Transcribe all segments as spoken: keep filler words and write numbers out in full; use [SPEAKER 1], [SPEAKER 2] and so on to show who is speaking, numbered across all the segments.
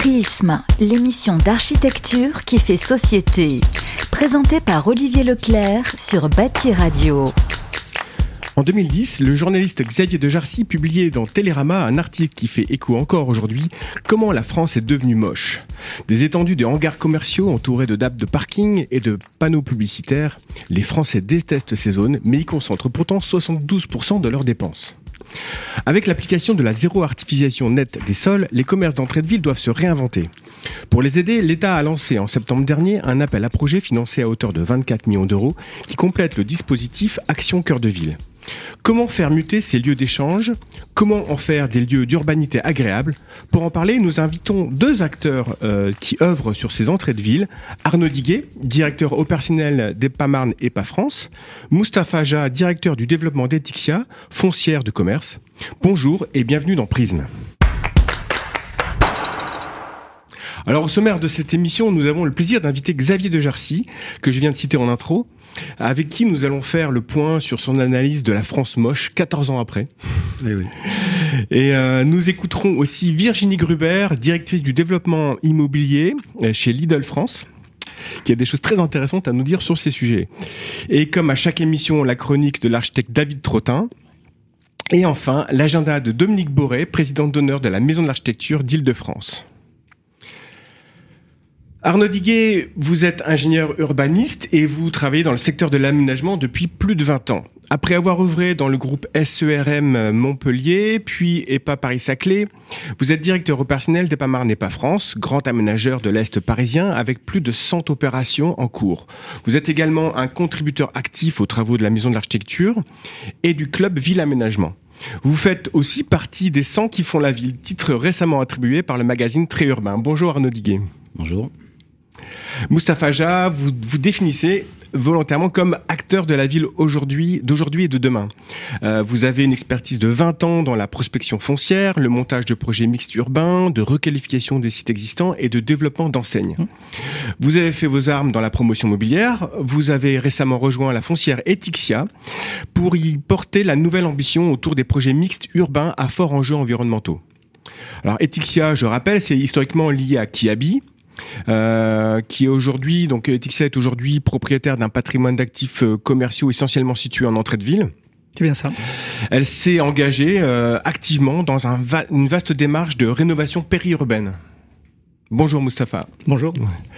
[SPEAKER 1] Prisme, l'émission d'architecture qui fait société. Présentée par Olivier Leclerc sur Bâti Radio.
[SPEAKER 2] En deux mille dix, le journaliste Xavier de Jarcy publiait dans Télérama un article qui fait écho encore aujourd'hui, Comment la France est devenue moche. Des étendues de hangars commerciaux entourés de dappes de parking et de panneaux publicitaires, les Français détestent ces zones, mais y concentrent pourtant soixante-douze pour cent de leurs dépenses. Avec l'application de la zéro artificialisation nette des sols, les commerces d'entrée de ville doivent se réinventer. Pour les aider, l'État a lancé en septembre dernier un appel à projet financé à hauteur de vingt-quatre millions d'euros qui complète le dispositif Action Cœur de Ville. Comment faire muter ces lieux d'échange ? Comment en faire des lieux d'urbanité agréables ? Pour en parler, nous invitons deux acteurs euh, qui œuvrent sur ces entrées de ville. Arnaud Diguet, directeur opérationnel d'EPAMarne et EPA France. Moustapha Ja, directeur du développement d'Etixia, foncière de commerce. Bonjour et bienvenue dans Prisme. Alors au sommaire de cette émission, nous avons le plaisir d'inviter Xavier de Jarcy, que je viens de citer en intro, avec qui nous allons faire le point sur son analyse de la France moche, quatorze ans après.
[SPEAKER 3] Oui, oui.
[SPEAKER 2] Et euh, nous écouterons aussi Virginie Gruber, directrice du développement immobilier chez Lidl France, qui a des choses très intéressantes à nous dire sur ces sujets. Et comme à chaque émission, la chronique de l'architecte David Trottin. Et enfin, l'agenda de Dominique Boré, présidente d'honneur de la Maison de l'Architecture d'Île-de-France. Arnaud Diguet, vous êtes ingénieur urbaniste et vous travaillez dans le secteur de l'aménagement depuis plus de vingt ans. Après avoir œuvré dans le groupe S E R M Montpellier, puis EPA Paris-Saclay, vous êtes directeur opérationnel d'EPAMarne et EPA France, grand aménageur de l'Est parisien avec plus de cent opérations en cours. Vous êtes également un contributeur actif aux travaux de la Maison de l'Architecture et du club Ville Aménagement. Vous faites aussi partie des cent qui font la ville, titre récemment attribué par le magazine Très Urbain. Bonjour Arnaud Diguet.
[SPEAKER 3] Bonjour.
[SPEAKER 2] Moustapha Ja, vous vous définissez volontairement comme acteur de la ville aujourd'hui, d'aujourd'hui et de demain. Euh, vous avez une expertise de vingt ans dans la prospection foncière, le montage de projets mixtes urbains, de requalification des sites existants et de développement d'enseignes. Mmh. Vous avez fait vos armes dans la promotion mobilière. Vous avez récemment rejoint la foncière Etixia pour y porter la nouvelle ambition autour des projets mixtes urbains à fort enjeux environnementaux. Alors Etixia, je rappelle, c'est historiquement lié à Kiabi. Euh, qui est aujourd'hui, donc Etixia est aujourd'hui propriétaire d'un patrimoine d'actifs euh, commerciaux essentiellement situés en entrée de ville.
[SPEAKER 4] C'est bien ça.
[SPEAKER 2] Elle s'est engagée euh, activement dans un va- une vaste démarche de rénovation périurbaine. Bonjour Moustapha.
[SPEAKER 4] Bonjour.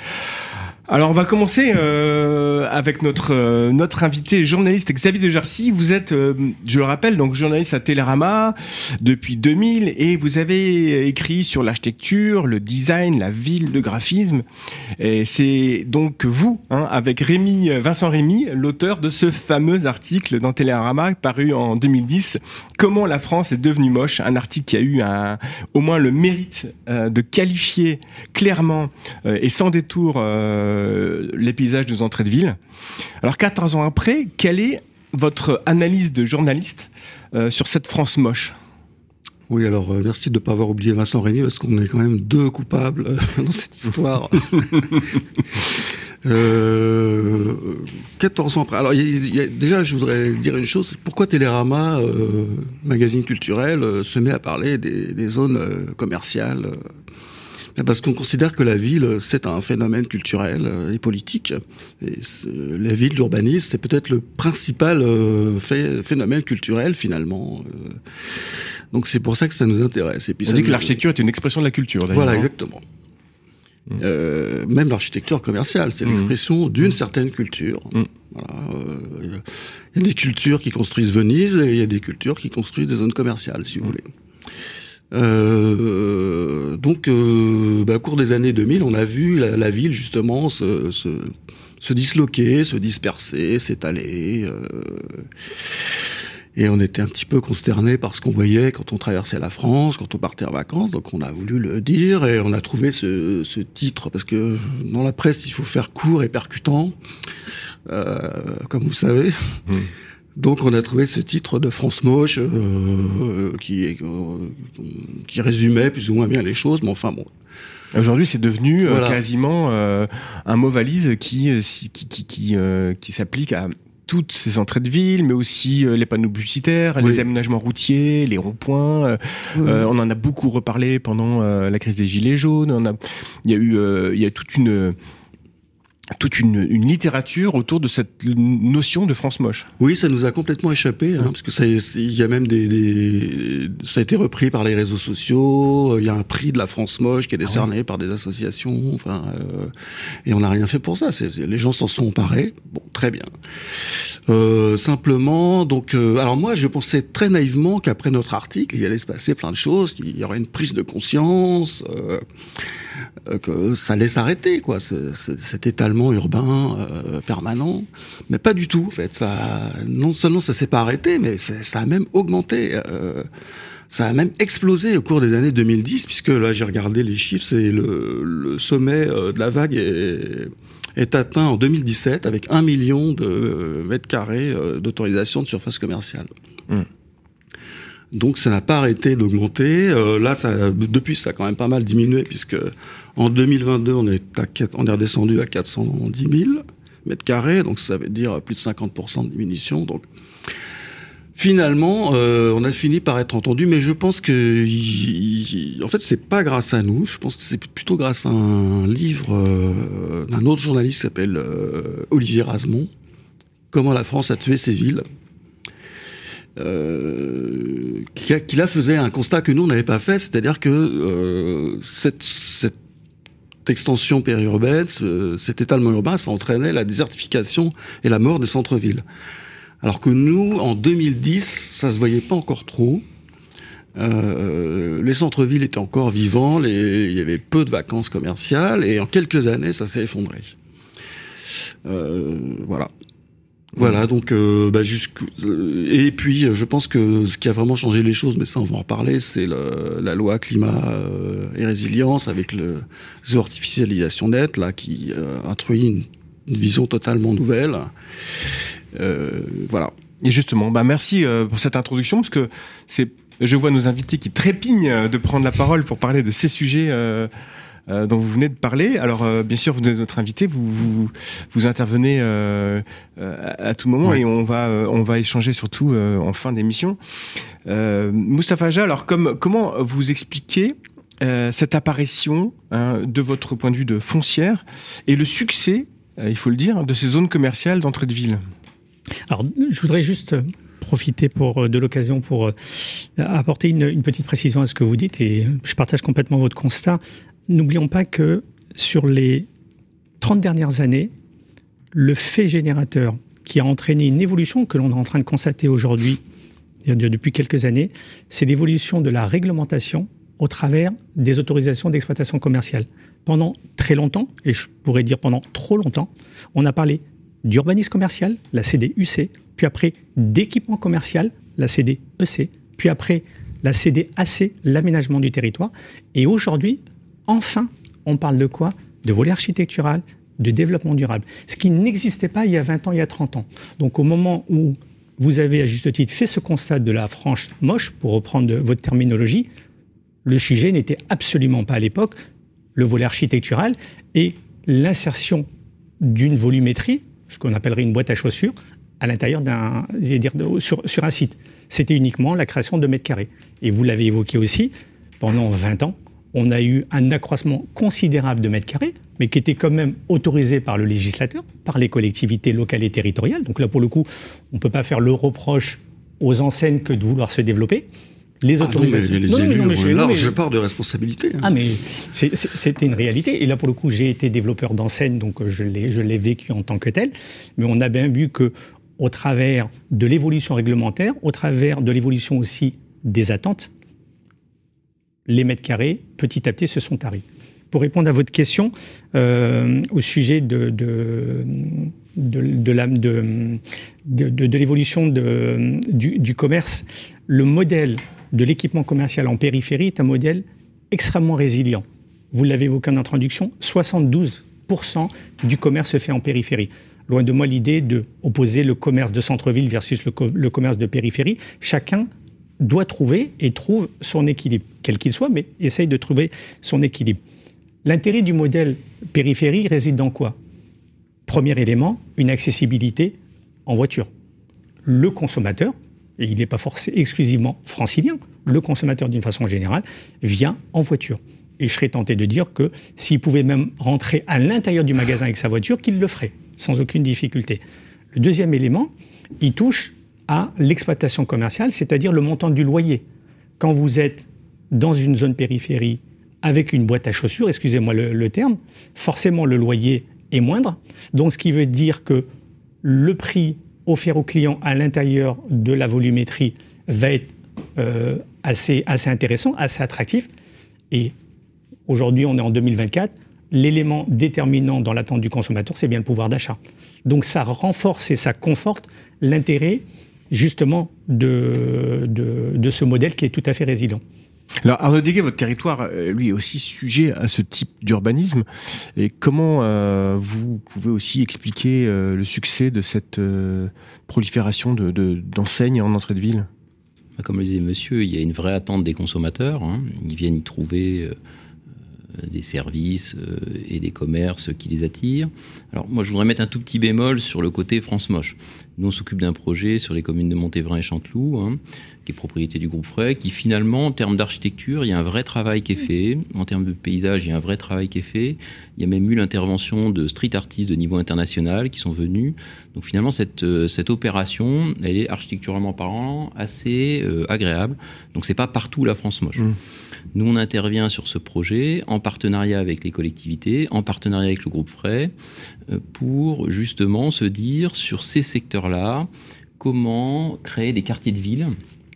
[SPEAKER 2] Alors on va commencer euh, avec notre euh, notre invité journaliste Xavier de Jarcy. Vous êtes, euh, je le rappelle, donc journaliste à Télérama depuis deux mille et vous avez écrit sur l'architecture, le design, la ville, le graphisme. Et c'est donc vous, hein, avec Rémi, Vincent Rémy, l'auteur de ce fameux article dans Télérama paru en deux mille dix. Comment la France est devenue moche, un article qui a eu un, au moins le mérite euh, de qualifier clairement euh, et sans détour euh, les paysages de nos entrées de ville. Alors quatorze ans après, quelle est votre analyse de journaliste euh, sur cette France moche ?
[SPEAKER 3] Oui, alors euh, merci de ne pas avoir oublié Vincent Rémy, parce qu'on est quand même deux coupables euh, dans cette histoire. euh, quatorze ans après. Alors y a, y a, déjà, je voudrais dire une chose. Pourquoi Télérama, euh, magazine culturel, euh, se met à parler des, des zones euh, commerciales euh, Parce qu'on considère que la ville, c'est un phénomène culturel et politique. Et la ville, l'urbanisme, c'est peut-être le principal euh, fait, phénomène culturel, finalement. Euh, donc c'est pour ça que ça nous intéresse. Et puis
[SPEAKER 2] On
[SPEAKER 3] ça
[SPEAKER 2] dit
[SPEAKER 3] nous...
[SPEAKER 2] que l'architecture est une expression de la culture, d'ailleurs.
[SPEAKER 3] Voilà, exactement. Mmh. Euh, même l'architecture commerciale, c'est mmh. l'expression d'une mmh. certaine culture. Mmh. Voilà, euh, il y a des cultures qui construisent Venise et il y a des cultures qui construisent des zones commerciales, si vous mmh. voulez. Euh, donc, euh, bah, au cours des années deux mille, on a vu la, la ville justement se, se, se disloquer, se disperser, s'étaler. Euh, et on était un petit peu consternés par ce qu'on voyait quand on traversait la France, quand on partait en vacances. Donc, on a voulu le dire et on a trouvé ce, ce titre parce que dans la presse, il faut faire court et percutant, euh, comme vous savez. Mmh. Donc on a trouvé ce titre de France moche euh, qui, euh, qui résumait plus ou moins bien les choses, mais enfin bon.
[SPEAKER 2] Aujourd'hui, c'est devenu
[SPEAKER 3] voilà.
[SPEAKER 2] euh, quasiment euh, un mot valise qui qui qui qui, qui, euh, qui s'applique à toutes ces entrées de ville, mais aussi euh, les panneaux publicitaires, oui. les aménagements routiers, les ronds-points. Euh, oui. euh, on en a beaucoup reparlé pendant euh, la crise des Gilets jaunes. On a, il y a eu, euh, il y a toute une toute une, une littérature autour de cette notion de France moche.
[SPEAKER 3] Oui, ça nous a complètement échappé, hein, parce que ça, il y a même des, des, ça a été repris par les réseaux sociaux. Il y a un prix de la France moche qui est décerné ah ouais. par des associations. Enfin, euh, et on n'a rien fait pour ça. C'est, les gens s'en sont emparés. Bon, très bien. Euh, simplement, donc, euh, alors moi, je pensais très naïvement qu'après notre article, il allait se passer plein de choses, qu'il y aurait une prise de conscience. Euh, que ça allait s'arrêter, quoi, ce, ce, cet étalement urbain euh, permanent, mais pas du tout. En fait, ça, non seulement ça s'est pas arrêté, mais ça a même augmenté. Euh, ça a même explosé au cours des années deux mille dix, puisque là, j'ai regardé les chiffres, c'est le, le sommet de la vague est, est atteint en deux mille dix-sept avec un million de mètres carrés d'autorisation de surface commerciale. Mmh. Donc ça n'a pas arrêté d'augmenter. Euh, là, ça, depuis, ça a quand même pas mal diminué, puisque en deux mille vingt-deux, on est, à, on est redescendu à quatre cent dix mille mètres carrés, donc ça veut dire plus de cinquante pour cent de diminution. Donc finalement, euh, on a fini par être entendu, mais je pense que, il, il, en fait, c'est pas grâce à nous. Je pense que c'est plutôt grâce à un livre euh, d'un autre journaliste qui s'appelle euh, Olivier Razemont, « Comment la France a tué ses villes ». Euh, qui, qui là faisait un constat que nous on n'avait pas fait, c'est-à-dire que euh, cette, cette extension périurbaine, ce, cet étalement urbain, ça entraînait la désertification et la mort des centres-villes. Alors que nous, en deux mille dix, ça se voyait pas encore trop. Euh, les centres-villes étaient encore vivants, les, il y avait peu de vacances commerciales, et en quelques années, ça s'est effondré. Euh, voilà. Voilà, donc euh, bah, jusqu'... et puis je pense que ce qui a vraiment changé les choses, mais ça on va en reparler, c'est le, la loi climat euh, et résilience avec le zéro artificialisation nette là qui euh, introduit une, une vision totalement nouvelle. Euh, voilà.
[SPEAKER 2] Et justement, bah merci euh, pour cette introduction, parce que c'est, je vois nos invités qui trépignent de prendre la parole pour parler de ces sujets. Euh, Euh, dont vous venez de parler. Alors, euh, bien sûr, vous êtes notre invité, vous vous, vous intervenez euh, à, à tout moment, ouais. et on va euh, on va échanger surtout euh, en fin d'émission. Euh, Moustapha Hadja, alors comme comment vous expliquez euh, cette apparition hein, de votre point de vue de foncière et le succès, euh, il faut le dire, de ces zones commerciales d'entrée de ville?
[SPEAKER 4] Alors, je voudrais juste profiter pour, de l'occasion pour euh, apporter une, une petite précision à ce que vous dites, et je partage complètement votre constat. N'oublions pas que sur les trente dernières années, le fait générateur qui a entraîné une évolution que l'on est en train de constater aujourd'hui, depuis quelques années, c'est l'évolution de la réglementation au travers des autorisations d'exploitation commerciale. Pendant très longtemps, et je pourrais dire pendant trop longtemps, on a parlé d'urbanisme commercial, la C D U C, puis après d'équipement commercial, la C D E C, puis après la C D A C, l'aménagement du territoire, et aujourd'hui, enfin, on parle de quoi? De volet architectural, de développement durable. Ce qui n'existait pas il y a vingt ans, il y a trente ans. Donc au moment où vous avez, à juste titre, fait ce constat de la France moche, pour reprendre de, votre terminologie, le sujet n'était absolument pas à l'époque le volet architectural et l'insertion d'une volumétrie, ce qu'on appellerait une boîte à chaussures, à l'intérieur d'un, j'allais dire, de, sur, sur un site. C'était uniquement la création de mètres carrés. Et vous l'avez évoqué aussi, pendant vingt ans, on a eu un accroissement considérable de mètres carrés, mais qui était quand même autorisé par le législateur, par les collectivités locales et territoriales. Donc là, pour le coup, on ne peut pas faire le reproche aux enseignes que de vouloir se développer. Les autorisations...
[SPEAKER 3] Ah non, mais les élus ont une large part de responsabilité. Hein.
[SPEAKER 4] Ah, mais c'est, c'est, c'était une réalité. Et là, pour le coup, j'ai été développeur d'enseignes, donc je l'ai, je l'ai vécu en tant que tel. Mais on a bien vu qu'au travers de l'évolution réglementaire, au travers de l'évolution aussi des attentes, les mètres carrés, petit à petit, se sont taris. Pour répondre à votre question, euh, au sujet de, de, de, de, la, de, de, de, de l'évolution de, du, du commerce, le modèle de l'équipement commercial en périphérie est un modèle extrêmement résilient. Vous l'avez évoqué en introduction, soixante-douze pour cent du commerce se fait en périphérie. Loin de moi l'idée d'opposer le commerce de centre-ville versus le, co- le commerce de périphérie. Chacun doit trouver et trouve son équilibre, quel qu'il soit, mais essaye de trouver son équilibre. L'intérêt du modèle périphérie réside dans quoi? Premier élément, une accessibilité en voiture. Le consommateur, et il n'est pas forcément exclusivement francilien, le consommateur d'une façon générale vient en voiture. Et je serais tenté de dire que s'il pouvait même rentrer à l'intérieur du magasin avec sa voiture, qu'il le ferait, sans aucune difficulté. Le deuxième élément, il touche à l'exploitation commerciale, c'est-à-dire le montant du loyer. Quand vous êtes dans une zone périphérie avec une boîte à chaussures, excusez-moi le, le terme, forcément le loyer est moindre. Donc ce qui veut dire que le prix offert au client à l'intérieur de la volumétrie va être euh, assez, assez intéressant, assez attractif. Et aujourd'hui, on est en deux mille vingt-quatre, l'élément déterminant dans l'attente du consommateur, c'est bien le pouvoir d'achat. Donc ça renforce et ça conforte l'intérêt justement de, de, de ce modèle qui est tout à fait résilient.
[SPEAKER 2] Alors Arnaud Deguet, votre territoire, lui, est aussi sujet à ce type d'urbanisme. Et comment euh, vous pouvez aussi expliquer euh, le succès de cette euh, prolifération de, de, d'enseignes en entrée de ville ?
[SPEAKER 5] Comme le disait monsieur, il y a une vraie attente des consommateurs. Hein. Ils viennent y trouver euh, des services euh, et des commerces qui les attirent. Alors moi, je voudrais mettre un tout petit bémol sur le côté France Moche. Nous, on s'occupe d'un projet sur les communes de Montévrain et Chanteloup, hein, qui est propriété du groupe Frey, qui finalement, en termes d'architecture, il y a un vrai travail qui est fait. En termes de paysage, il y a un vrai travail qui est fait. Il y a même eu l'intervention de street artistes de niveau international qui sont venus. Donc finalement, cette, cette opération, elle est architecturalement parlant assez euh, agréable. Donc c'est pas partout la France moche. Mmh. Nous, on intervient sur ce projet en partenariat avec les collectivités, en partenariat avec le groupe Frey, euh, pour justement se dire sur ces secteurs-là, comment créer des quartiers de ville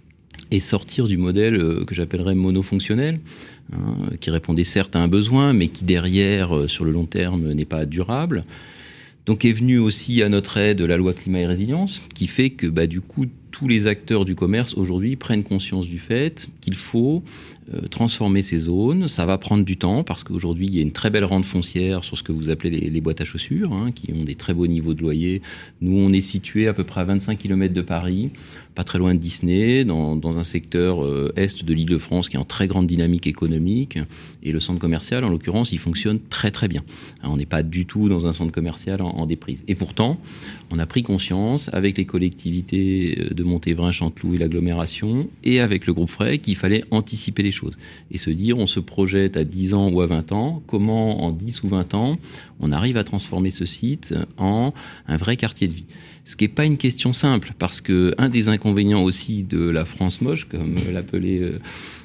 [SPEAKER 5] et sortir du modèle euh, que j'appellerais monofonctionnel, hein, qui répondait certes à un besoin, mais qui derrière, euh, sur le long terme, n'est pas durable. Donc est venue aussi à notre aide la loi climat et résilience, qui fait que bah, du coup, tous les acteurs du commerce aujourd'hui prennent conscience du fait qu'il faut euh, transformer ces zones. Ça va prendre du temps parce qu'aujourd'hui, il y a une très belle rente foncière sur ce que vous appelez les, les boîtes à chaussures, hein, qui ont des très beaux niveaux de loyer. Nous, on est situé à peu près à vingt-cinq kilomètres de Paris, pas très loin de Disney, dans, dans un secteur euh, est de l'Île-de-France qui est en très grande dynamique économique. Et le centre commercial, en l'occurrence, il fonctionne très très bien. Alors, on n'est pas du tout dans un centre commercial en, en déprise. Et pourtant, on a pris conscience avec les collectivités de Montévrain, Chanteloup et l'agglomération, et avec le groupe Frey, qu'il fallait anticiper les choses. Et se dire, on se projette à dix ans ou à vingt ans, comment en dix ou vingt ans, on arrive à transformer ce site en un vrai quartier de vie. Ce qui n'est pas une question simple, parce que un des inconvénients aussi de la France moche, comme l'appelait euh,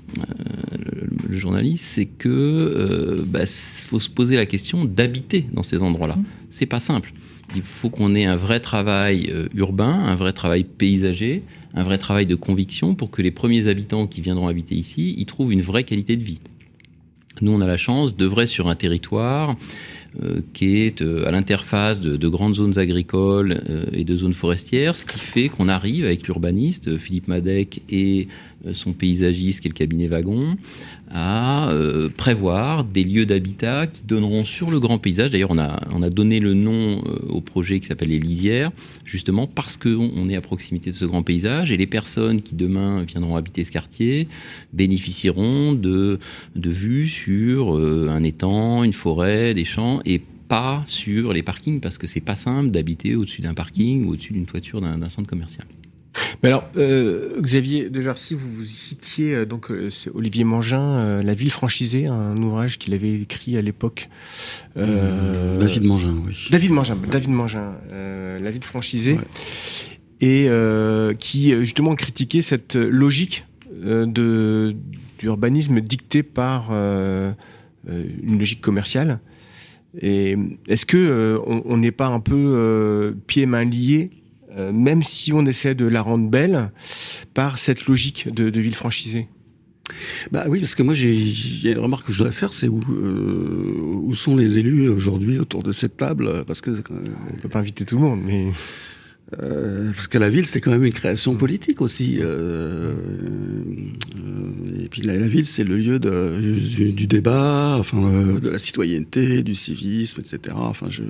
[SPEAKER 5] le, le journaliste, c'est que euh, bah, faut se poser la question d'habiter dans ces endroits-là. Mmh. C'est pas simple. Il faut qu'on ait un vrai travail euh, urbain, un vrai travail paysager, un vrai travail de conviction pour que les premiers habitants qui viendront habiter ici, ils trouvent une vraie qualité de vie. Nous, on a la chance d'œuvrer sur un territoire euh, qui est euh, à l'interface de, de grandes zones agricoles euh, et de zones forestières, ce qui fait qu'on arrive avec l'urbaniste, Philippe Madec, et euh, son paysagiste, qui est le cabinet Wagon, à euh, prévoir des lieux d'habitat qui donneront sur le grand paysage. D'ailleurs, on a, on a donné le nom euh, au projet qui s'appelle les Lisières, justement parce qu'on on est à proximité de ce grand paysage, et les personnes qui demain viendront habiter ce quartier bénéficieront de, de vues sur euh, un étang, une forêt, des champs, et pas sur les parkings, parce que c'est pas simple d'habiter au-dessus d'un parking ou au-dessus d'une toiture d'un, d'un centre commercial.
[SPEAKER 2] Mais alors, euh, Xavier de Jarcy, vous, vous citiez euh, donc euh, c'est Olivier Mangin, euh, La ville franchisée, un ouvrage qu'il avait écrit à l'époque.
[SPEAKER 3] Euh, David Mangin, oui.
[SPEAKER 2] David Mangin, David Mangin, euh, La ville franchisée, ouais. Et euh, qui justement critiquait cette logique euh, de d'urbanisme dictée par euh, une logique commerciale. Et est-ce que euh, on n'est pas un peu euh, pieds et mains liés? Euh, même si on essaie de la rendre belle par cette logique de, de ville franchisée.
[SPEAKER 3] Bah oui, parce que moi, j'ai, j'ai une remarque que je voudrais faire, c'est où, euh, où sont les élus aujourd'hui autour de cette table, parce que euh,
[SPEAKER 2] on peut pas inviter tout le monde, mais
[SPEAKER 3] euh, parce que la ville, c'est quand même une création politique aussi. Euh, euh, et puis la, la ville, c'est le lieu de, du, du débat, enfin euh, de la citoyenneté, du civisme, et cetera. Enfin, je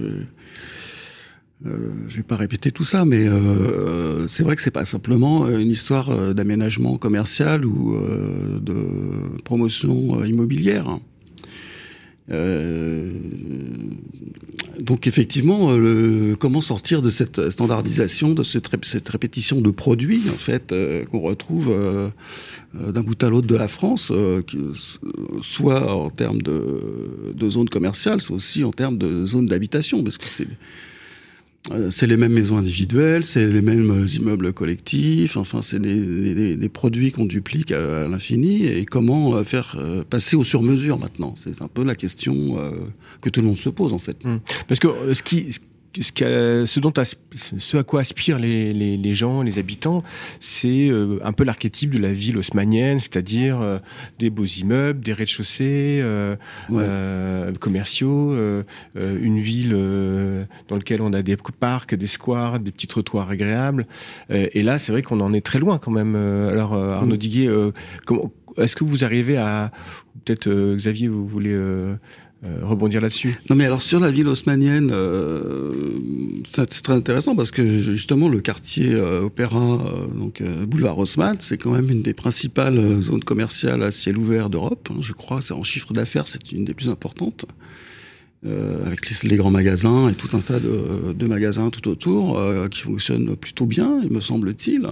[SPEAKER 3] Euh, je vais pas répéter tout ça, mais euh, c'est vrai que c'est pas simplement une histoire d'aménagement commercial ou euh, de promotion immobilière. Euh, Donc effectivement, le, comment sortir de cette standardisation, de cette, cette répétition de produits en fait euh, qu'on retrouve euh, d'un bout à l'autre de la France, euh, que, soit en termes de, de zones commerciales, soit aussi en termes de zones d'habitation, parce que c'est c'est les mêmes maisons individuelles, c'est les mêmes immeubles collectifs, enfin c'est des, des, des produits qu'on duplique à, à l'infini, et comment faire passer au sur-mesure maintenant. C'est un peu la question euh, que tout le monde se pose en fait.
[SPEAKER 2] Mmh. Parce que ce qui... Ce, ce, dont asp- ce à quoi aspirent les, les, les gens, les habitants, c'est euh, un peu l'archétype de la ville haussmannienne, c'est-à-dire euh, des beaux immeubles, des rez-de-chaussée euh, ouais. euh, commerciaux, euh, euh, une ville euh, dans laquelle on a des parcs, des squares, des petits trottoirs agréables. Euh, et là, c'est vrai qu'on en est très loin quand même. Alors, euh, Arnaud mmh. Diguet, euh, comment, est-ce que vous arrivez à... Peut-être, euh, Xavier, vous voulez... Euh, Euh, rebondir là-dessus.
[SPEAKER 3] Non mais alors sur la ville haussmannienne, euh, c'est, c'est très intéressant parce que justement le quartier euh, Opéra, euh, donc euh, boulevard Haussmann, c'est quand même une des principales zones commerciales à ciel ouvert d'Europe. Hein, je crois, c'est en chiffre d'affaires, c'est une des plus importantes. Euh, avec les, les grands magasins et tout un tas de, de magasins tout autour euh, qui fonctionnent plutôt bien, il me semble-t-il.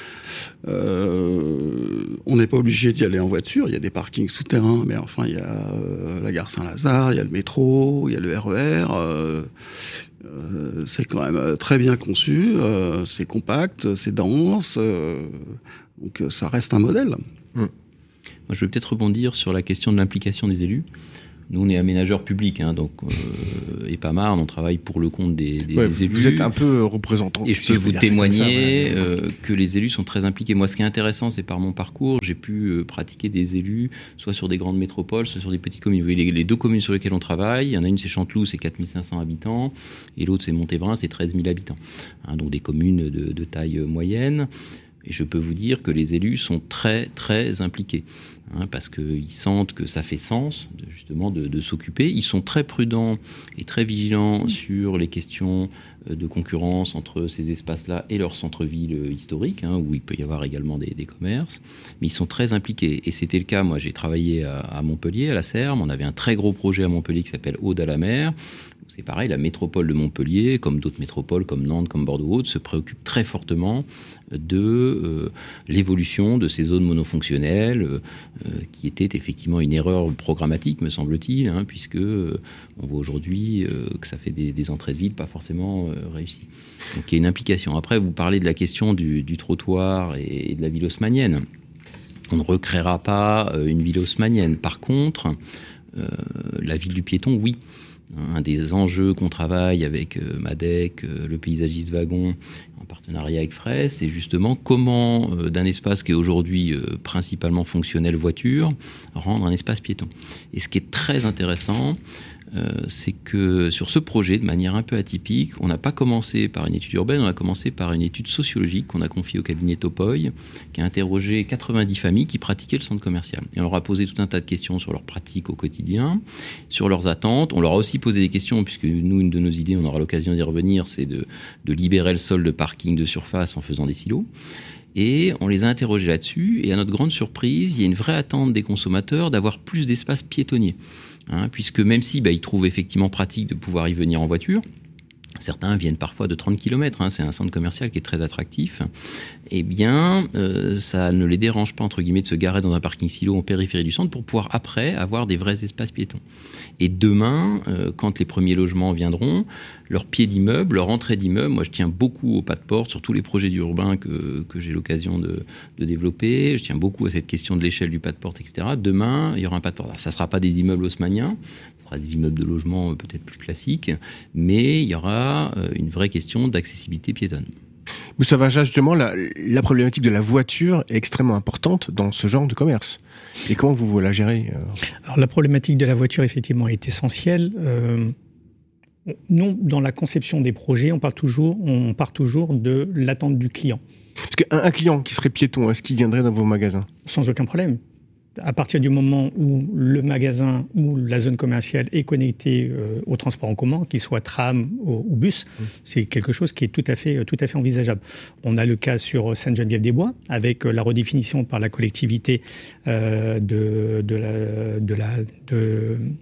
[SPEAKER 3] Euh, on n'est pas obligé d'y aller en voiture, il y a des parkings souterrains, mais enfin il y a euh, la gare Saint-Lazare, il y a le métro, il y a le R E R. Euh, euh, c'est quand même très bien conçu, euh, c'est compact, c'est dense, euh, donc ça reste un modèle.
[SPEAKER 5] Mmh. Moi, je vais peut-être rebondir sur la question de l'implication des élus. Nous, on est aménageurs publics, hein, donc euh, et pas marre, on travaille pour le compte des, des,
[SPEAKER 2] ouais,
[SPEAKER 5] des élus.
[SPEAKER 2] Vous êtes un peu représentant.
[SPEAKER 5] Et je peux vous témoigner ça, ouais. euh, que les élus sont très impliqués. Moi, ce qui est intéressant, c'est par mon parcours, j'ai pu euh, pratiquer des élus, soit sur des grandes métropoles, soit sur des petites communes. Vous voyez, les, les deux communes sur lesquelles on travaille, il y en a une, c'est Chanteloup, c'est quatre mille cinq cents habitants, et l'autre, c'est Montévrain, c'est treize mille habitants. Hein, donc des communes de, de taille moyenne. Et je peux vous dire que les élus sont très, très impliqués. Hein, parce qu'ils sentent que ça fait sens, de, justement, de, de s'occuper. Ils sont très prudents et très vigilants sur les questions de concurrence entre ces espaces-là et leur centre-ville historique, hein, où il peut y avoir également des, des commerces. Mais ils sont très impliqués. Et c'était le cas, moi, j'ai travaillé à, à Montpellier, à la Serme. On avait un très gros projet à Montpellier qui s'appelle Aude à la mer. C'est pareil, la métropole de Montpellier, comme d'autres métropoles, comme Nantes, comme Bordeaux-Haute, se préoccupe très fortement de euh, l'évolution de ces zones monofonctionnelles, euh, qui était effectivement une erreur programmatique, me semble-t-il, hein, puisque euh, on voit aujourd'hui euh, que ça fait des, des entrées de ville pas forcément euh, réussies. Donc il y a une implication. Après, vous parlez de la question du, du trottoir et, et de la ville haussmannienne. On ne recréera pas euh, une ville haussmannienne. Par contre, euh, la ville du piéton, oui. Un des enjeux qu'on travaille avec euh, Madec, euh, le paysagiste Wagon, en partenariat avec Frey, c'est justement comment, euh, d'un espace qui est aujourd'hui euh, principalement fonctionnel voiture, rendre un espace piéton. Et ce qui est très intéressant, euh, c'est que sur ce projet, de manière un peu atypique, on n'a pas commencé par une étude urbaine, on a commencé par une étude sociologique qu'on a confiée au cabinet Topoy, qui a interrogé quatre-vingt-dix familles qui pratiquaient le centre commercial. Et on leur a posé tout un tas de questions sur leurs pratiques au quotidien, sur leurs attentes. On leur a aussi posé des questions, puisque nous, une de nos idées, on aura l'occasion d'y revenir, c'est de, de libérer le sol de parking de surface en faisant des silos. Et on les a interrogés là-dessus. Et à notre grande surprise, il y a une vraie attente des consommateurs d'avoir plus d'espace piétonnier. Hein, puisque même si bah, ils trouvent effectivement pratique de pouvoir y venir en voiture, certains viennent parfois de trente kilomètres, hein, c'est un centre commercial qui est très attractif, eh bien, euh, ça ne les dérange pas, entre guillemets, de se garer dans un parking silo en périphérie du centre pour pouvoir, après, avoir des vrais espaces piétons. Et demain, euh, quand les premiers logements viendront, leur pied d'immeuble, leur entrée d'immeuble, moi je tiens beaucoup au pas de porte, sur tous les projets d'urbain que, que j'ai l'occasion de, de développer, je tiens beaucoup à cette question de l'échelle du pas de porte, et cetera. Demain, il y aura un pas de porte. Alors, ça ne sera pas des immeubles haussmanniens, ça sera des immeubles de logement peut-être plus classiques, mais il y aura une vraie question d'accessibilité piétonne.
[SPEAKER 2] Moussa Varja, justement, la, la problématique de la voiture est extrêmement importante dans ce genre de commerce. Et comment vous la gérez ?
[SPEAKER 4] Alors, la problématique de la voiture, effectivement, est essentielle. Euh, nous, dans la conception des projets, on part toujours, on part toujours de l'attente du client.
[SPEAKER 2] Parce qu'un un client qui serait piéton, est-ce qu'il viendrait dans vos magasins ?
[SPEAKER 4] Sans aucun problème. À partir du moment où le magasin ou la zone commerciale est connectée euh, au transport en commun, qu'il soit tram ou, ou bus, mmh. c'est quelque chose qui est tout à fait, tout à fait envisageable. On a le cas sur Sainte-Geneviève-des-Bois, avec la redéfinition par la collectivité euh, de, de la... De la de,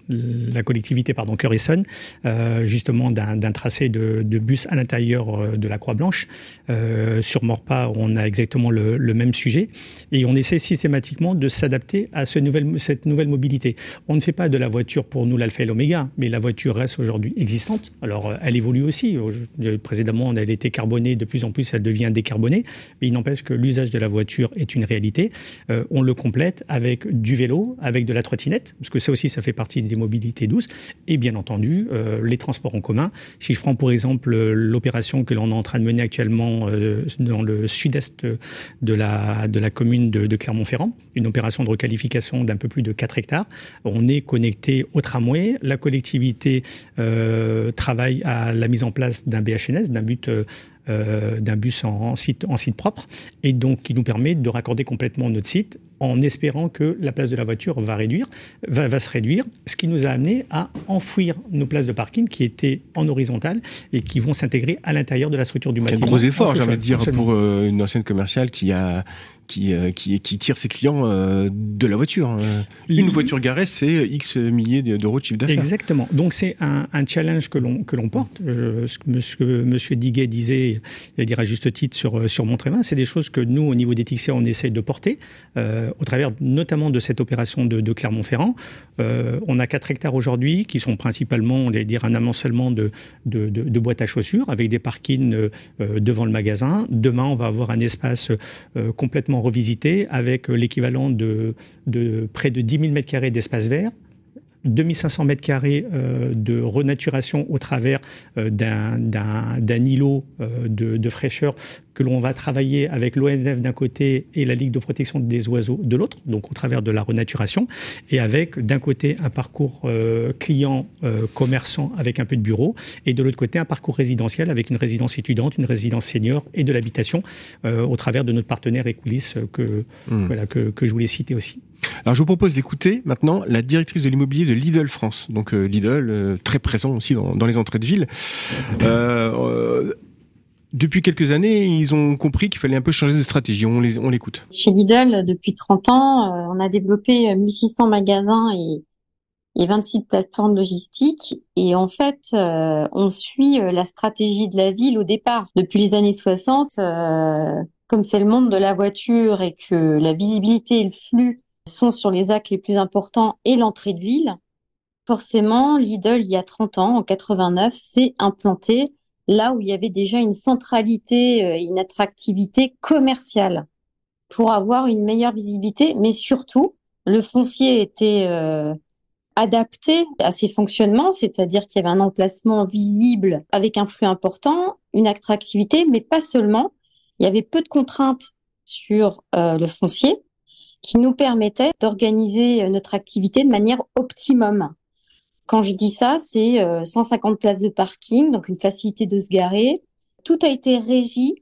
[SPEAKER 4] la collectivité pardon, Cœur-Essonne, euh, justement d'un, d'un tracé de, de bus à l'intérieur de la Croix-Blanche. Euh, sur Maurepas, on a exactement le, le même sujet. Et on essaie systématiquement de s'adapter à ce nouvel, cette nouvelle mobilité. On ne fait pas de la voiture pour nous l'alpha et l'oméga, mais la voiture reste aujourd'hui existante. Alors, elle évolue aussi. Précédemment, elle était carbonée. De plus en plus, elle devient décarbonée. Mais il n'empêche que l'usage de la voiture est une réalité. Euh, on le complète avec du vélo, avec de la trottinette, parce que ça aussi, ça fait partie des mobilités douces. Et bien entendu, euh, les transports en commun. Si je prends pour exemple l'opération que l'on est en train de mener actuellement euh, dans le sud-est de la, de la commune de, de Clermont-Ferrand, une opération de requalification d'un peu plus de quatre hectares. On est connecté au tramway. La collectivité euh, travaille à la mise en place d'un B H N S, d'un but euh, Euh, d'un bus en, en, site, en site propre, et donc qui nous permet de raccorder complètement notre site en espérant que la place de la voiture va, réduire, va, va se réduire, ce qui nous a amené à enfouir nos places de parking qui étaient en horizontale et qui vont s'intégrer à l'intérieur de la structure du bâtiment.
[SPEAKER 2] Quel gros effort, j'ai envie de dire, pour euh, une ancienne commerciale qui a qui, euh, qui, qui tire ses clients euh, de la voiture. Une voiture garée, c'est X milliers d'euros de chiffre d'affaires.
[SPEAKER 4] Exactement. Donc c'est un, un challenge que l'on, que l'on porte. Je, ce que monsieur, monsieur Diguet disait, il dire à juste titre sur, sur Montrévin, c'est des choses que nous, au niveau des T X A, on essaye de porter, euh, au travers notamment de cette opération de, de Clermont-Ferrand. Euh, on a quatre hectares aujourd'hui qui sont principalement, on va dire, un amoncellement de, de, de, de boîtes à chaussures avec des parkings euh, devant le magasin. Demain, on va avoir un espace euh, complètement revisité avec l'équivalent de, de près de dix mille mètres carrés d'espace vert, deux mille cinq cents mètres carrés euh, de renaturation au travers euh, d'un, d'un, d'un îlot euh, de, de fraîcheur que l'on va travailler avec l'O N F d'un côté et la Ligue de protection des oiseaux de l'autre, donc au travers de la renaturation, et avec d'un côté un parcours euh, client euh, commerçant avec un peu de bureau, et de l'autre côté un parcours résidentiel avec une résidence étudiante, une résidence senior et de l'habitation euh, au travers de notre partenaire Equilis que, mmh. voilà, que, que je voulais citer aussi.
[SPEAKER 2] Alors je vous propose d'écouter maintenant la directrice de l'immobilier de Lidl France. Donc euh, Lidl, euh, très présent aussi dans, dans les entrées de ville. Euh, euh, depuis quelques années, ils ont compris qu'il fallait un peu changer de stratégie. On, les, on l'écoute.
[SPEAKER 6] Chez Lidl, depuis trente ans, euh, on a développé mille six cents magasins et, et vingt-six plateformes logistiques. Et en fait, euh, on suit la stratégie de la ville au départ. Depuis les années soixante, euh, comme c'est le monde de la voiture et que la visibilité et le flux sont sur les axes les plus importants et l'entrée de ville, forcément, Lidl, il y a trente ans, en quatre-vingt-neuf, s'est implanté là où il y avait déjà une centralité, une attractivité commerciale pour avoir une meilleure visibilité, mais surtout, le foncier était euh, adapté à ces fonctionnements, c'est-à-dire qu'il y avait un emplacement visible avec un flux important, une attractivité, mais pas seulement. Il y avait peu de contraintes sur euh, le foncier qui nous permettait d'organiser notre activité de manière optimum. Quand je dis ça, c'est euh, cent cinquante places de parking, donc une facilité de se garer. Tout a été régi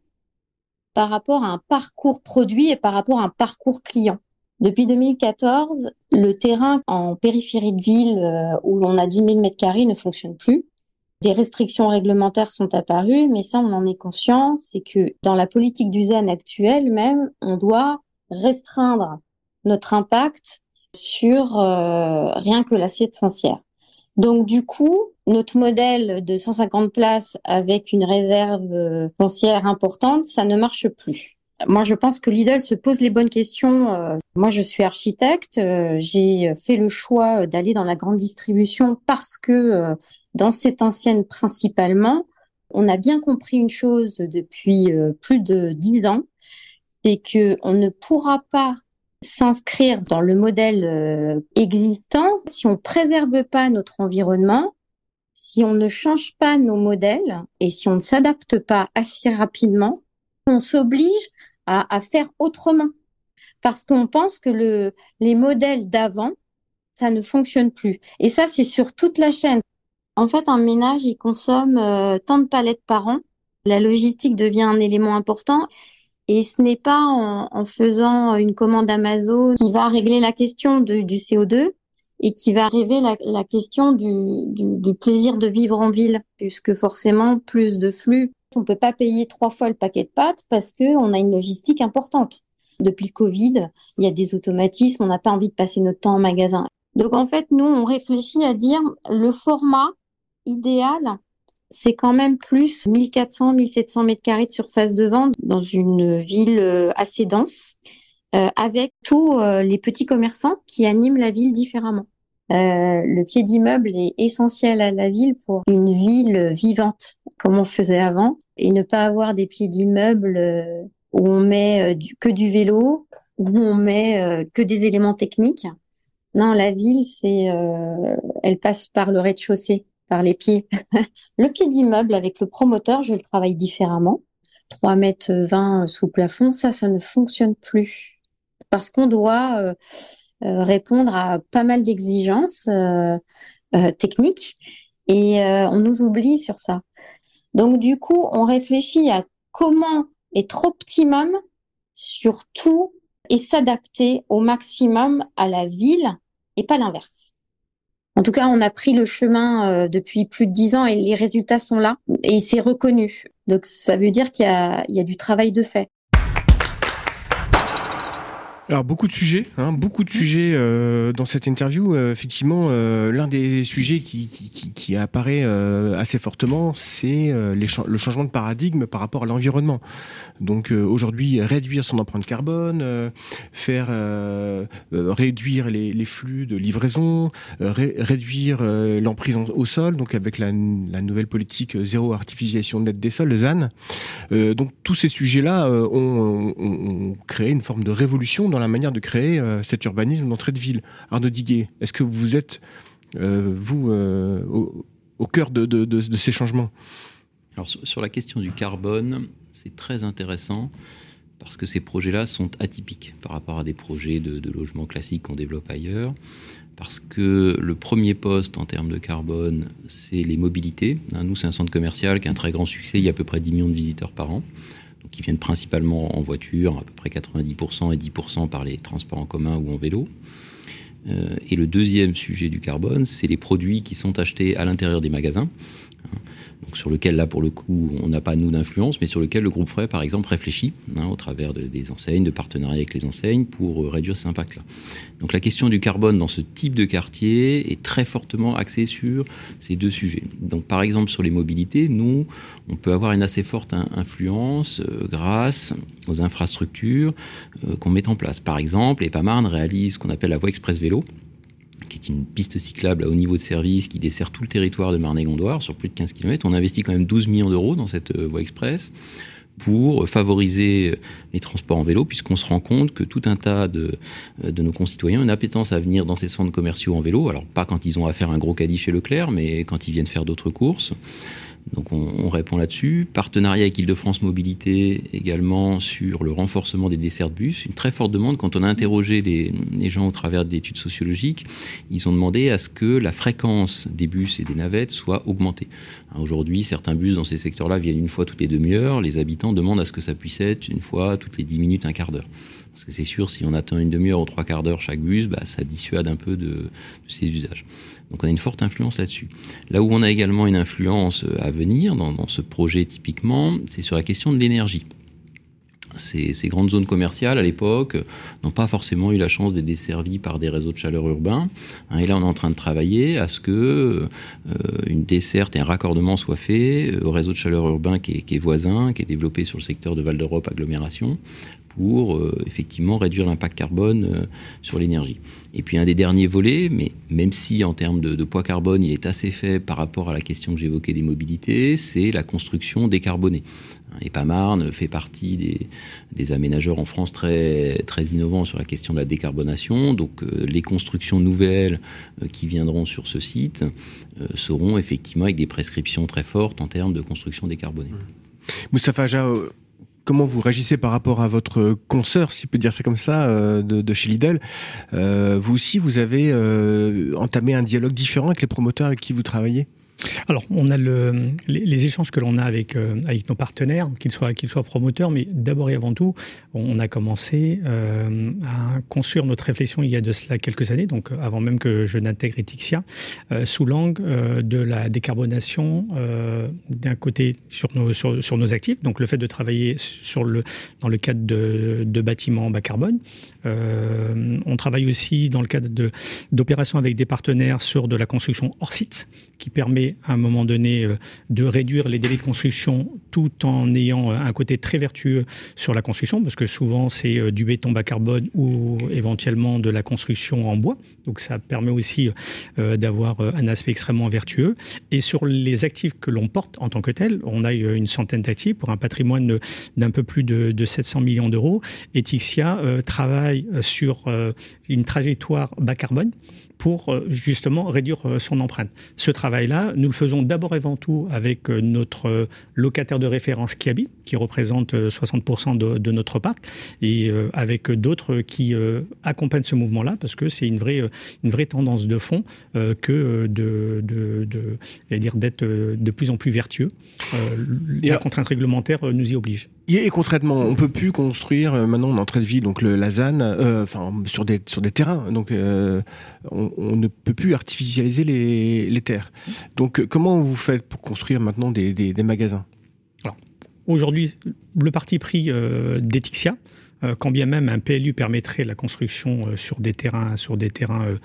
[SPEAKER 6] par rapport à un parcours produit et par rapport à un parcours client. Depuis deux mille quatorze, le terrain en périphérie de ville euh, où l'on a dix mille mètres carrés ne fonctionne plus. Des restrictions réglementaires sont apparues, mais ça, on en est conscient, c'est que dans la politique du Z A N actuelle même, on doit restreindre notre impact sur euh, rien que l'assiette foncière. Donc du coup, notre modèle de cent cinquante places avec une réserve euh, foncière importante, ça ne marche plus. Moi, je pense que Lidl se pose les bonnes questions. Euh, moi, je suis architecte. Euh, j'ai fait le choix d'aller dans la grande distribution parce que euh, dans cette ancienne principalement, on a bien compris une chose depuis euh, plus de dix ans, c'est que on ne pourra pas s'inscrire dans le modèle euh, existant si on préserve pas notre environnement, si on ne change pas nos modèles et si on ne s'adapte pas assez rapidement, on s'oblige à, à faire autrement parce qu'on pense que le, les modèles d'avant, ça ne fonctionne plus. Et ça, c'est sur toute la chaîne. En fait, un ménage, il consomme euh, tant de palettes par an. La logistique devient un élément important. Et ce n'est pas en, en faisant une commande Amazon qui va régler la question de, du C O deux et qui va régler la, la question du, du, du plaisir de vivre en ville, puisque forcément, plus de flux. On peut pas payer trois fois le paquet de pâtes parce que on a une logistique importante. Depuis le Covid, il y a des automatismes, on n'a pas envie de passer notre temps en magasin. Donc en fait, nous, on réfléchit à dire le format idéal, c'est quand même plus mille quatre cents, mille sept cents mètres carrés de surface de vente dans une ville assez dense, euh, avec tous euh, les petits commerçants qui animent la ville différemment. Euh, le pied d'immeuble est essentiel à la ville pour une ville vivante, comme on faisait avant, et ne pas avoir des pieds d'immeuble euh, où on met euh, du, que du vélo, où on met euh, que des éléments techniques. Non, la ville, c'est, euh, elle passe par le rez-de-chaussée, par les pieds. Le pied d'immeuble avec le promoteur, je le travaille différemment. trois mètres vingt sous plafond, ça, ça ne fonctionne plus. Parce qu'on doit euh, euh, répondre à pas mal d'exigences euh, euh, techniques et euh, on nous oublie sur ça. Donc, du coup, on réfléchit à comment être optimum sur tout et s'adapter au maximum à la ville et pas l'inverse. En tout cas, on a pris le chemin euh, depuis plus de dix ans et les résultats sont là et c'est reconnu. Donc, ça veut dire qu'il y a, il y a du travail de fait.
[SPEAKER 2] Alors beaucoup de sujets, hein, beaucoup de sujets euh, dans cette interview. Euh, effectivement, euh, l'un des sujets qui, qui, qui, qui apparaît euh, assez fortement, c'est euh, les cha- le changement de paradigme par rapport à l'environnement. Donc euh, aujourd'hui, réduire son empreinte carbone, euh, faire euh, euh, réduire les, les flux de livraison, euh, ré- réduire euh, l'emprise en- au sol, donc avec la, la nouvelle politique euh, zéro artificialisation nette des sols, le Z A N. Euh, donc tous ces sujets-là euh, ont, ont, ont créé une forme de révolution dans la manière de créer euh, cet urbanisme d'entrée de ville. Arnaud Diguet, est-ce que vous êtes, euh, vous, euh, au, au cœur de, de, de, de ces changements ?
[SPEAKER 5] Alors, sur la question du carbone, c'est très intéressant parce que ces projets-là sont atypiques par rapport à des projets de, de logement classiques qu'on développe ailleurs. Parce que le premier poste en termes de carbone, c'est les mobilités. Nous, c'est un centre commercial qui a un très grand succès. Il y a à peu près dix millions de visiteurs par an. Donc, ils viennent principalement en voiture, à peu près quatre-vingt-dix pour cent et dix pour cent par les transports en commun ou en vélo. Euh, et le deuxième sujet du carbone, c'est les produits qui sont achetés à l'intérieur des magasins. Donc sur lequel, là, pour le coup, on n'a pas, nous, d'influence, mais sur lequel le groupe Frey, par exemple, réfléchit hein, au travers de, des enseignes, de partenariats avec les enseignes pour euh, réduire cet impact-là. Donc la question du carbone dans ce type de quartier est très fortement axée sur ces deux sujets. Donc par exemple, sur les mobilités, nous, on peut avoir une assez forte hein, influence euh, grâce aux infrastructures euh, qu'on met en place. Par exemple, EPAMarne réalise ce qu'on appelle la voie express vélo, qui est une piste cyclable à haut niveau de service qui dessert tout le territoire de Marne-et-Gondoire sur plus de quinze kilomètres. On investit quand même douze millions d'euros dans cette voie express pour favoriser les transports en vélo, puisqu'on se rend compte que tout un tas de, de nos concitoyens ont une appétence à venir dans ces centres commerciaux en vélo. Alors pas quand ils ont à faire un gros caddie chez Leclerc, mais quand ils viennent faire d'autres courses. Donc on, on répond là-dessus. Partenariat avec Île-de-France Mobilité également sur le renforcement des dessertes bus. Une très forte demande. Quand on a interrogé les, les gens au travers d'études sociologiques, ils ont demandé à ce que la fréquence des bus et des navettes soit augmentée. Alors aujourd'hui, certains bus dans ces secteurs-là viennent une fois toutes les demi-heures. Les habitants demandent à ce que ça puisse être une fois toutes les dix minutes, un quart d'heure. Parce que c'est sûr, si on attend une demi-heure ou trois quarts d'heure chaque bus, bah, ça dissuade un peu de, de ces usages. Donc on a une forte influence là-dessus. Là où on a également une influence à venir dans, dans ce projet typiquement, c'est sur la question de l'énergie. Ces, ces grandes zones commerciales à l'époque n'ont pas forcément eu la chance d'être desservies par des réseaux de chaleur urbains. Et là on est en train de travailler à ce que euh, une desserte et un raccordement soient faits au réseau de chaleur urbain qui est, qui est voisin, qui est développé sur le secteur de Val d'Europe agglomération, pour euh, effectivement réduire l'impact carbone euh, sur l'énergie. Et puis un des derniers volets, mais même si en termes de, de poids carbone il est assez fait par rapport à la question que j'évoquais des mobilités, c'est la construction décarbonée. EPAMarne fait partie des, des aménageurs en France très, très innovants sur la question de la décarbonation. Donc euh, les constructions nouvelles euh, qui viendront sur ce site euh, seront effectivement avec des prescriptions très fortes en termes de construction décarbonée.
[SPEAKER 2] Moustapha Hadja, euh... comment vous réagissez par rapport à votre consoeur, si on peut dire ça comme ça, euh, de, de chez Lidl ? euh, Vous aussi, vous avez euh, entamé un dialogue différent avec les promoteurs avec qui vous travaillez ?
[SPEAKER 4] Alors, on a le, les, les échanges que l'on a avec, euh, avec nos partenaires, qu'ils soient, qu'ils soient promoteurs, mais d'abord et avant tout, on a commencé euh, à construire notre réflexion il y a de cela quelques années, donc avant même que je n'intègre Etixia, euh, sous l'angle euh, de la décarbonation euh, d'un côté sur nos, sur, sur nos actifs, donc le fait de travailler sur le, dans le cadre de, de bâtiments bas carbone. Euh, on travaille aussi dans le cadre de, d'opérations avec des partenaires sur de la construction hors site, qui permet à un moment donné euh, de réduire les délais de construction tout en ayant un côté très vertueux sur la construction, parce que souvent c'est euh, du béton bas carbone ou éventuellement de la construction en bois. Donc ça permet aussi euh, d'avoir un aspect extrêmement vertueux. Et sur les actifs que l'on porte en tant que tels, on a une centaine d'actifs pour un patrimoine d'un peu plus de, de sept cents millions d'euros. Etixia euh, travaille sur euh, une trajectoire bas carbone pour euh, justement réduire euh, son empreinte. Ce travail-là, nous le faisons d'abord et avant tout avec euh, notre euh, locataire de référence Kiabi, qui représente euh, soixante pour cent de, de notre parc, et euh, avec d'autres qui euh, accompagnent ce mouvement-là, parce que c'est une vraie, euh, une vraie tendance de fond euh, que euh, de, de, de, j'allais dire d'être euh, de plus en plus vertueux. Euh, la alors, contrainte réglementaire euh, nous y oblige.
[SPEAKER 2] Et concrètement, on peut plus construire euh, maintenant en entrée de ville, donc le, la Z A N, euh, enfin sur des sur des terrains, donc euh, on, on ne peut plus artificialiser les, les terres. Donc comment vous faites pour construire maintenant des, des, des magasins ?
[SPEAKER 4] Alors aujourd'hui, le parti pris euh, d'Etixia, euh, quand bien même un P L U permettrait la construction euh, sur des terrains sur des terrains euh,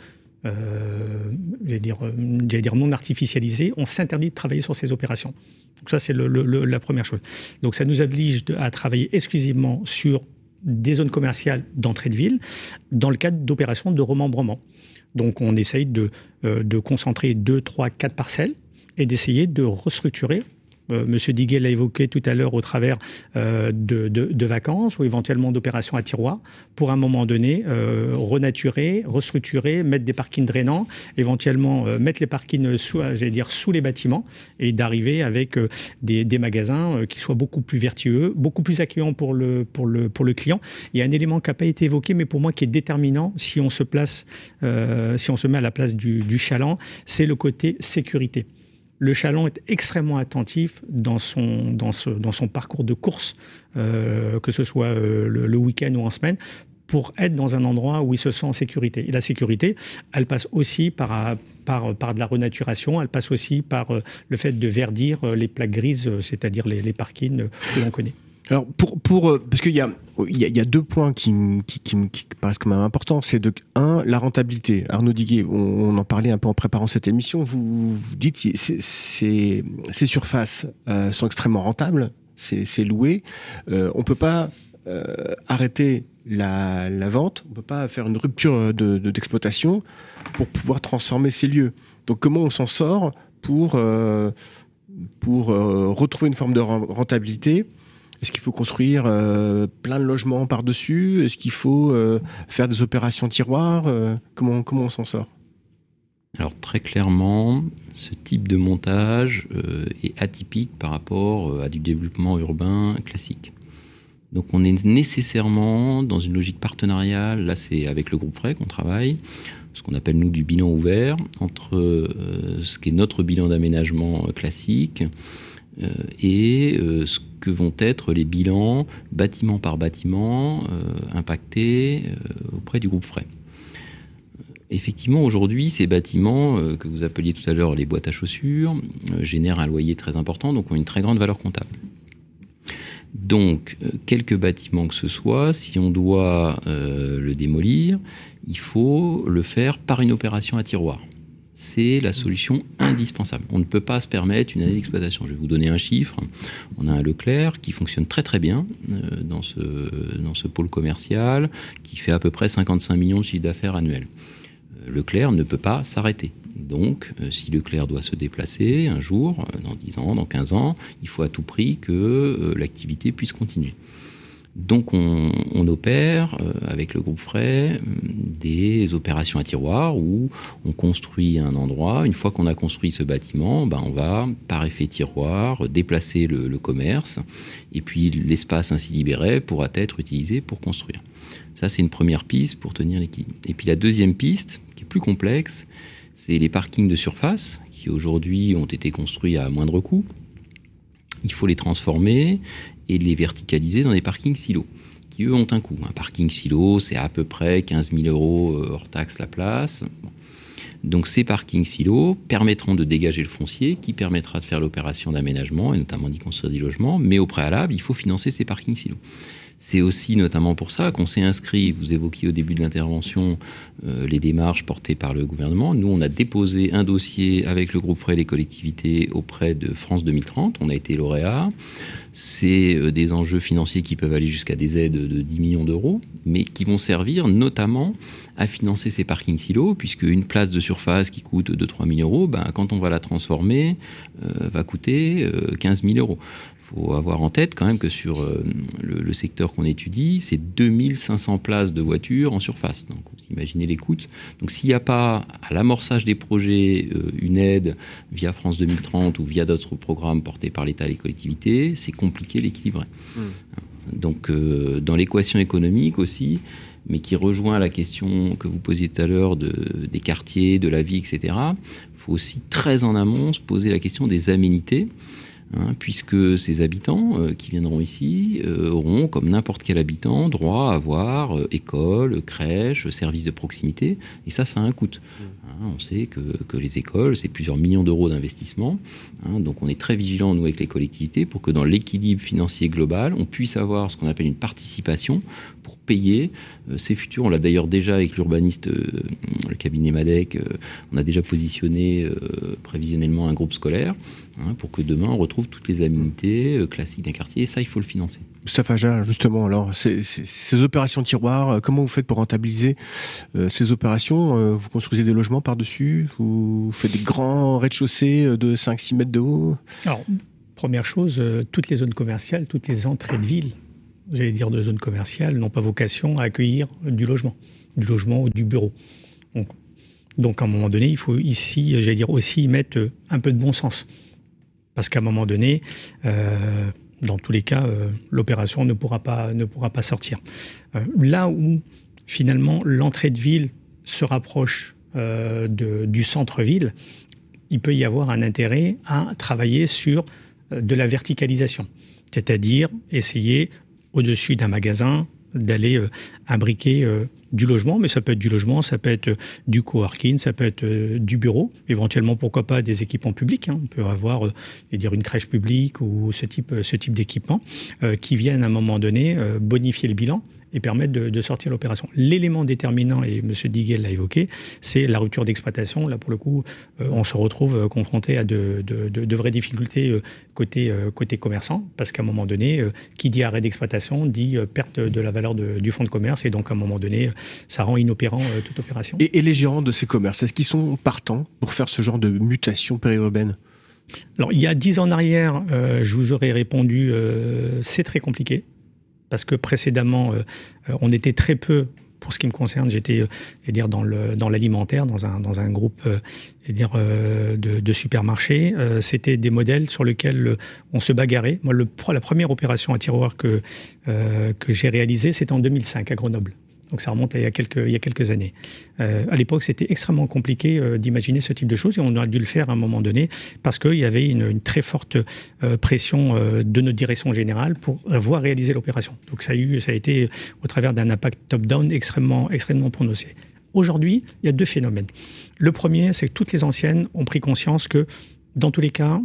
[SPEAKER 4] Euh, j'allais dire, euh, j'allais dire non artificialisé, on s'interdit de travailler sur ces opérations. Donc ça, c'est le, le, la première chose. Donc ça nous oblige de, à travailler exclusivement sur des zones commerciales d'entrée de ville dans le cadre d'opérations de remembrement. Donc on essaye de, euh, de concentrer deux, trois, quatre parcelles et d'essayer de restructurer. Euh, Monsieur Diguet l'a évoqué tout à l'heure au travers euh, de, de, de vacances ou éventuellement d'opérations à tiroir pour à un moment donné euh, renaturer, restructurer, mettre des parkings drainants, éventuellement euh, mettre les parkings sous, j'allais dire, sous les bâtiments et d'arriver avec euh, des, des magasins euh, qui soient beaucoup plus vertueux, beaucoup plus accueillants pour le, pour le, pour le client. Il y a un élément qui n'a pas été évoqué mais pour moi qui est déterminant si on se place, euh, si on se met à la place du, du chaland, c'est le côté sécurité. Le chaland est extrêmement attentif dans son, dans ce, dans son parcours de course, euh, que ce soit euh, le, le week-end ou en semaine, pour être dans un endroit où il se sent en sécurité. Et la sécurité, elle passe aussi par, par, par de la renaturation, elle passe aussi par euh, le fait de verdir euh, les plaques grises, euh, c'est-à-dire les, les parkings euh, que l'on connaît.
[SPEAKER 2] Alors, pour, pour, parce qu'il y a, il y a, il y a deux points qui, qui, qui, qui paraissent quand même importants. C'est de, un, la rentabilité. Arnaud Diguet, on, on en parlait un peu en préparant cette émission. Vous, vous dites que ces, ces, ces surfaces euh, sont extrêmement rentables, c'est, c'est loué. Euh, on peut pas euh, arrêter la, la vente, on peut pas faire une rupture de, de, d'exploitation pour pouvoir transformer ces lieux. Donc, comment on s'en sort pour, euh, pour euh, retrouver une forme de rentabilité ? Est-ce qu'il faut construire euh, plein de logements par-dessus ? Est-ce qu'il faut euh, faire des opérations tiroirs ? euh, comment, comment on s'en sort ?
[SPEAKER 5] Alors très clairement, ce type de montage euh, est atypique par rapport à du développement urbain classique. Donc on est nécessairement dans une logique partenariale, là c'est avec le groupe Frey qu'on travaille, ce qu'on appelle nous du bilan ouvert, entre euh, ce qui est notre bilan d'aménagement classique euh, et euh, ce que vont être les bilans bâtiment par bâtiment euh, impactés euh, auprès du groupe Frey. Effectivement, aujourd'hui, ces bâtiments euh, que vous appeliez tout à l'heure les boîtes à chaussures euh, génèrent un loyer très important, donc ont une très grande valeur comptable. Donc, euh, quelques bâtiments que ce soit, si on doit euh, le démolir, il faut le faire par une opération à tiroir. C'est la solution indispensable. On ne peut pas se permettre une année d'exploitation. Je vais vous donner un chiffre. On a un Leclerc qui fonctionne très très bien euh, dans, ce, dans ce pôle commercial, qui fait à peu près cinquante-cinq millions de chiffre d'affaires annuel. Euh, Leclerc ne peut pas s'arrêter. Donc, euh, si Leclerc doit se déplacer un jour, euh, dans dix ans, dans quinze ans, il faut à tout prix que euh, l'activité puisse continuer. Donc on, on opère euh, avec le groupe Frey des opérations à tiroir où on construit un endroit. Une fois qu'on a construit ce bâtiment, ben on va, par effet tiroir, déplacer le, le commerce et puis l'espace ainsi libéré pourra être utilisé pour construire. Ça, c'est une première piste pour tenir l'équilibre. Et puis la deuxième piste, qui est plus complexe, c'est les parkings de surface qui qui aujourd'hui ont été construits à moindre coût. Il faut les transformer et les verticaliser dans des parkings silos, qui eux ont un coût. Un parking silo, c'est à peu près quinze mille euros hors taxe la place. Donc ces parkings silos permettront de dégager le foncier, qui permettra de faire l'opération d'aménagement, et notamment d'y construire des logements, mais au préalable, il faut financer ces parkings silos. C'est aussi notamment pour ça qu'on s'est inscrit, vous évoquiez au début de l'intervention euh, les démarches portées par le gouvernement. Nous, on a déposé un dossier avec le groupe Frais et les collectivités auprès de France deux mille trente. On a été lauréat. C'est euh, des enjeux financiers qui peuvent aller jusqu'à des aides de dix millions d'euros, mais qui vont servir notamment à financer ces parkings silos, puisque une place de surface qui coûte deux à trois mille euros, ben, quand on va la transformer, euh, va coûter euh, quinze mille euros. Il faut avoir en tête quand même que sur euh, le, le secteur qu'on étudie, c'est deux mille cinq cents places de voitures en surface. Donc vous imaginez les coûts. Donc s'il n'y a pas à l'amorçage des projets euh, une aide via France deux mille trente ou via d'autres programmes portés par l'État et les collectivités, c'est compliqué d'équilibrer. Mmh. Donc euh, dans l'équation économique aussi, mais qui rejoint la question que vous posiez tout à l'heure de, des quartiers, de la vie, et cetera, il faut aussi très en amont se poser la question des aménités. Hein, puisque ces habitants euh, qui viendront ici euh, auront, comme n'importe quel habitant, droit à avoir euh, école, crèche, services de proximité, et ça, ça a un coût. Hein, on sait que, que les écoles, c'est plusieurs millions d'euros d'investissement, hein, donc on est très vigilants, nous, avec les collectivités, pour que dans l'équilibre financier global, on puisse avoir ce qu'on appelle une participation pour payer euh, ces futurs. On l'a d'ailleurs déjà avec l'urbaniste, euh, le cabinet Madec, euh, on a déjà positionné euh, prévisionnellement un groupe scolaire, hein, pour que demain on retrouve toutes les aménités euh, classiques d'un quartier, et ça, il faut le financer.
[SPEAKER 2] Moustapha Ajah, justement, alors, ces, ces, ces opérations tiroirs, euh, comment vous faites pour rentabiliser euh, ces opérations euh, Vous construisez des logements par-dessus? Vous faites des grands rez-de-chaussée de cinq à six mètres de haut?
[SPEAKER 4] Alors, première chose, euh, toutes les zones commerciales, toutes les entrées de ville, j'allais dire de zones commerciales, n'ont pas vocation à accueillir du logement, du logement ou du bureau. Donc, donc à un moment donné, il faut ici, j'allais dire aussi, mettre un peu de bon sens. Parce qu'à un moment donné, euh, dans tous les cas, euh, l'opération ne pourra pas, ne pourra pas sortir. Euh, là où, finalement, l'entrée de ville se rapproche euh, de, du centre-ville, il peut y avoir un intérêt à travailler sur euh, de la verticalisation. C'est-à-dire essayer, au-dessus d'un magasin, d'aller euh, imbriquer euh, du logement, mais ça peut être du logement, ça peut être euh, du coworking, ça peut être euh, du bureau, éventuellement, pourquoi pas, des équipements publics. Hein. On peut avoir euh, dire une crèche publique ou ce type, ce type d'équipement euh, qui viennent à un moment donné euh, bonifier le bilan et permettre de, de sortir l'opération. L'élément déterminant, et M. Diguel l'a évoqué, c'est la rupture d'exploitation. Là, pour le coup, euh, on se retrouve euh, confronté à de, de, de, de vraies difficultés euh, côté, euh, côté commerçant, parce qu'à un moment donné, euh, qui dit arrêt d'exploitation dit euh, perte de la valeur de, du fonds de commerce, et donc à un moment donné, ça rend inopérant euh, toute opération.
[SPEAKER 2] Et, et les gérants de ces commerces, est-ce qu'ils sont partants pour faire ce genre de mutation périurbaine?
[SPEAKER 4] Alors, il y a dix ans en arrière, euh, je vous aurais répondu, euh, c'est très compliqué. Parce que précédemment, euh, on était très peu, pour ce qui me concerne, j'étais euh, dire dans, le, dans l'alimentaire, dans un, dans un groupe euh, dire, euh, de, de supermarchés. Euh, c'était des modèles sur lesquels euh, on se bagarrait. Moi, le, la première opération à tiroir que, euh, que j'ai réalisée, c'était en deux mille cinq à Grenoble. Donc ça remonte à il y a quelques, il y a quelques années. Euh, à l'époque, c'était extrêmement compliqué euh, d'imaginer ce type de choses, et on a dû le faire à un moment donné parce qu'il y avait une, une très forte euh, pression euh, de notre direction générale pour voir réaliser l'opération. Donc ça a, eu, ça a été au travers d'un impact top-down extrêmement, extrêmement prononcé. Aujourd'hui, il y a deux phénomènes. Le premier, c'est que toutes les anciennes ont pris conscience que, dans tous les cas,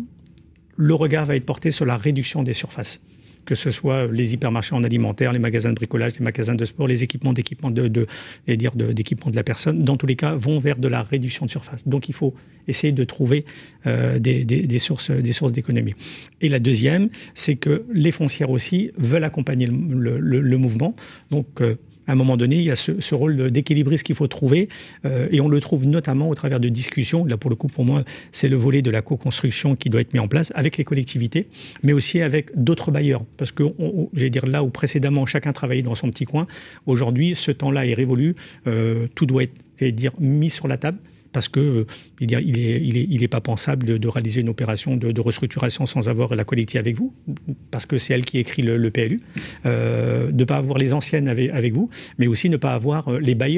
[SPEAKER 4] le regard va être porté sur la réduction des surfaces. Que ce soit les hypermarchés en alimentaire, les magasins de bricolage, les magasins de sport, les équipements d'équipement de, de, et dire de, d'équipement de la personne, dans tous les cas, vont vers de la réduction de surface. Donc, il faut essayer de trouver euh, des, des, des sources, des sources d'économie. Et la deuxième, c'est que les foncières aussi veulent accompagner le, le, le mouvement. Donc, euh, à un moment donné, il y a ce, ce rôle d'équilibriste qu'il faut trouver, euh, et on le trouve notamment au travers de discussions. Là, pour le coup, pour moi, c'est le volet de la co-construction qui doit être mis en place avec les collectivités, mais aussi avec d'autres bailleurs. Parce que, on, j'allais dire, là où précédemment, chacun travaillait dans son petit coin, aujourd'hui, ce temps-là est révolu. Euh, tout doit être, j'allais dire, mis sur la table. Parce que euh, il est, il est, il est, il est pas pensable de, de réaliser une opération de, de restructuration sans avoir la collectivité avec vous, parce que c'est elle qui écrit le, le P L U, euh, de ne pas avoir les anciennes avec, avec vous, mais aussi ne pas avoir les bailleurs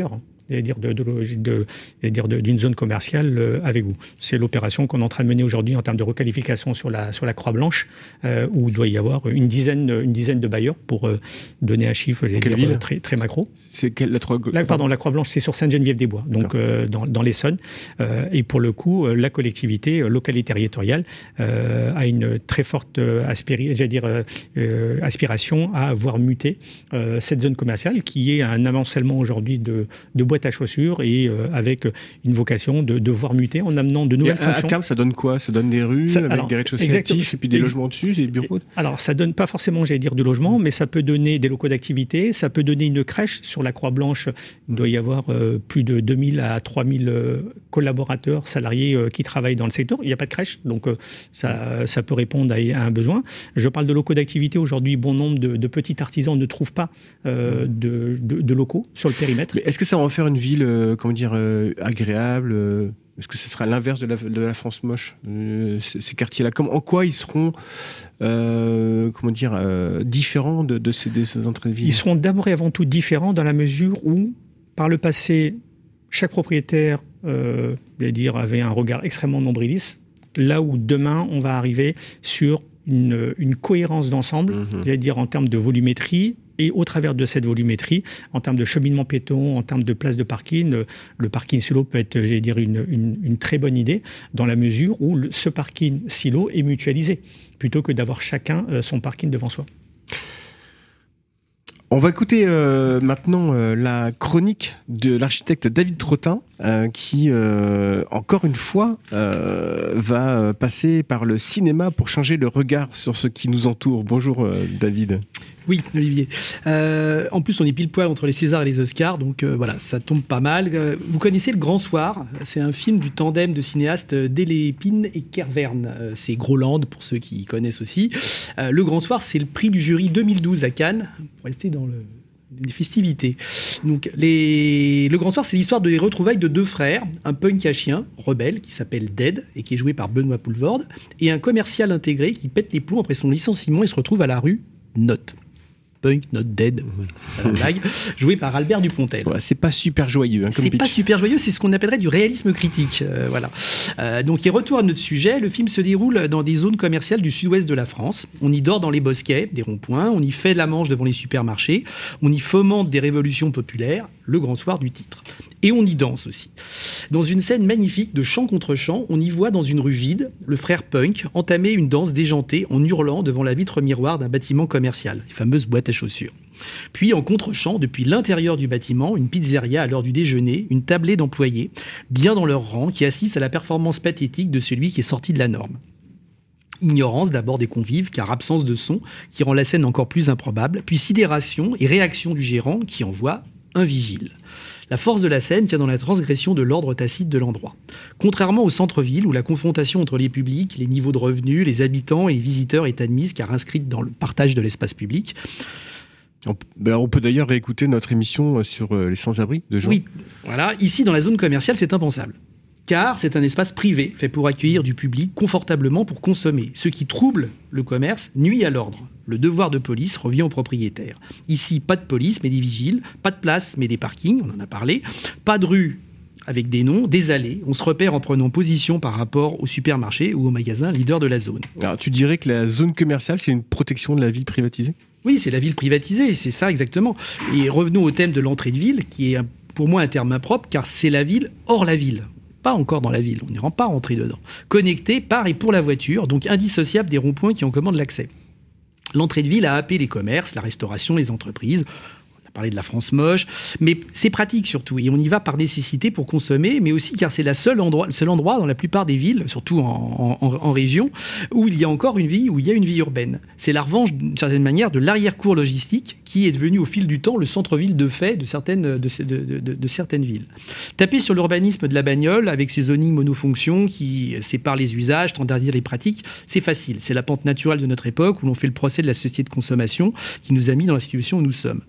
[SPEAKER 4] dire, de, de, de, dire de, d'une zone commerciale euh, avec vous. C'est l'opération qu'on est en train de mener aujourd'hui en termes de requalification sur la, sur la Croix-Blanche, euh, où il doit y avoir une dizaine, une dizaine de bailleurs pour euh, donner un chiffre dire,
[SPEAKER 2] ville
[SPEAKER 4] très, très macro.
[SPEAKER 2] C'est quelle, la, trois...
[SPEAKER 4] la, pardon, la Croix-Blanche, c'est sur Sainte-Geneviève-des-Bois, donc euh, dans, dans l'Essonne. Euh, et pour le coup, euh, la collectivité euh, locale et territoriale euh, a une très forte euh, aspiri- j'allais dire, euh, euh, aspiration à voir muter euh, cette zone commerciale qui est un amoncellement aujourd'hui de, de boîtes à chaussures et euh, avec une vocation de, de voir muter en amenant de nouvelles
[SPEAKER 2] à,
[SPEAKER 4] fonctions.
[SPEAKER 2] À terme, ça donne quoi? Ça donne des rues ça, avec alors, des rez-de-chaussée actifs et puis des ex- logements dessus, des bureaux?
[SPEAKER 4] Alors, ça donne pas forcément, j'allais dire, du logement, mais ça peut donner des locaux d'activité, ça peut donner une crèche. Sur la Croix-Blanche, il doit y avoir euh, plus de deux mille à trois mille euh, collaborateurs, salariés euh, qui travaillent dans le secteur. Il n'y a pas de crèche, donc euh, ça, ça peut répondre à, à un besoin. Je parle de locaux d'activité. Aujourd'hui, bon nombre de, de petits artisans ne trouvent pas euh, de, de, de locaux sur le périmètre.
[SPEAKER 2] Mais est-ce que ça va en faire une ville, euh, comment dire, euh, agréable euh, Est-ce que ce sera l'inverse de la, de la France moche, euh, ces, ces quartiers-là? Comme, en quoi ils seront euh, comment dire, euh, différents de, de, ces, de ces entrées de ville?
[SPEAKER 4] Ils seront d'abord et avant tout différents dans la mesure où, par le passé, chaque propriétaire euh, dire, avait un regard extrêmement nombriliste, là où demain, on va arriver sur une, une cohérence d'ensemble, mmh. j'allais dire en termes de volumétrie, et au travers de cette volumétrie, en termes de cheminement piéton, en termes de place de parking, le parking silo peut être, j'allais dire, une, une, une très bonne idée, dans la mesure où le, ce parking silo est mutualisé, plutôt que d'avoir chacun son parking devant soi.
[SPEAKER 2] On va écouter euh, maintenant euh, la chronique de l'architecte David Trottin, euh, qui, euh, encore une fois, euh, va passer par le cinéma pour changer le regard sur ce qui nous entoure. Bonjour euh, David.
[SPEAKER 7] Oui, Olivier. Euh, en plus, on est pile poil entre les Césars et les Oscars, donc euh, voilà, ça tombe pas mal. Euh, vous connaissez Le Grand Soir? C'est un film du tandem de cinéastes Delépine et Kervern. Euh, c'est Groland, pour ceux qui connaissent aussi. Euh, Le Grand Soir, c'est le prix du jury deux mille douze à Cannes, pour rester dans le... les festivités. Donc, les... Le Grand Soir, c'est l'histoire des retrouvailles de deux frères, un punk à chien, rebelle, qui s'appelle Dead, et qui est joué par Benoît Poulvorde, et un commercial intégré qui pète les plombs après son licenciement et se retrouve à la rue Note. Punk, not dead, c'est ça la blague, joué par Albert Dupontel.
[SPEAKER 2] Ouais, c'est pas super joyeux, hein, comme
[SPEAKER 7] c'est
[SPEAKER 2] pitch.
[SPEAKER 7] pas super joyeux, c'est ce qu'on appellerait du réalisme critique. Euh, voilà. Euh, donc, il retourne à notre sujet. Le film se déroule dans des zones commerciales du sud-ouest de la France. On y dort dans les bosquets, des ronds-points. On y fait la manche devant les supermarchés. On y fomente des révolutions populaires. Le Grand Soir du titre. Et on y danse aussi. Dans une scène magnifique de chant contre chant, on y voit dans une rue vide le frère Punk entamer une danse déjantée en hurlant devant la vitre miroir d'un bâtiment commercial, les fameuses boîtes à chaussures. Puis en contre-champ, depuis l'intérieur du bâtiment, une pizzeria à l'heure du déjeuner, une tablée d'employés, bien dans leur rang, qui assistent à la performance pathétique de celui qui est sorti de la norme. Ignorance d'abord des convives, car absence de son, qui rend la scène encore plus improbable, puis sidération et réaction du gérant, qui envoie un vigile. La force de la scène tient dans la transgression de l'ordre tacite de l'endroit. Contrairement au centre-ville, où la confrontation entre les publics, les niveaux de revenus, les habitants et les visiteurs est admise, car inscrite dans le partage de l'espace public.
[SPEAKER 2] On, ben on peut d'ailleurs réécouter notre émission sur les sans-abri de Jean.
[SPEAKER 7] Oui, voilà. Ici, dans la zone commerciale, c'est impensable. Car c'est un espace privé, fait pour accueillir du public confortablement pour consommer. Ce qui trouble le commerce nuit à l'ordre. Le devoir de police revient au propriétaire. Ici, pas de police, mais des vigiles. Pas de place, mais des parkings, on en a parlé. Pas de rue, avec des noms, des allées. On se repère en prenant position par rapport au supermarché ou au magasin leader de la zone.
[SPEAKER 2] Alors, tu dirais que la zone commerciale, c'est une protection de la ville privatisée ?
[SPEAKER 7] Oui, c'est la ville privatisée, c'est ça exactement. Et revenons au thème de l'entrée de ville, qui est pour moi un terme impropre, car c'est la ville hors la ville. Pas encore dans la ville, on n'ira pas rentrer dedans. Connecté par et pour la voiture, donc indissociable des ronds-points qui en commandent l'accès. L'entrée de ville a happé les commerces, la restauration, les entreprises. On a parlé de la France moche, mais c'est pratique surtout. Et on y va par nécessité pour consommer, mais aussi car c'est la seule endroit, le seul endroit dans la plupart des villes, surtout en, en, en région, où il y a encore une vie, où il y a une vie urbaine. C'est la revanche, d'une certaine manière, de l'arrière-cour logistique qui est devenu au fil du temps le centre-ville de fait de certaines, de, de, de, de, de certaines villes. Taper sur l'urbanisme de la bagnole avec ses zonings monofonctions qui séparent les usages, standardisent les pratiques, c'est facile. C'est la pente naturelle de notre époque où l'on fait le procès de la société de consommation qui nous a mis dans la situation où nous sommes. Cela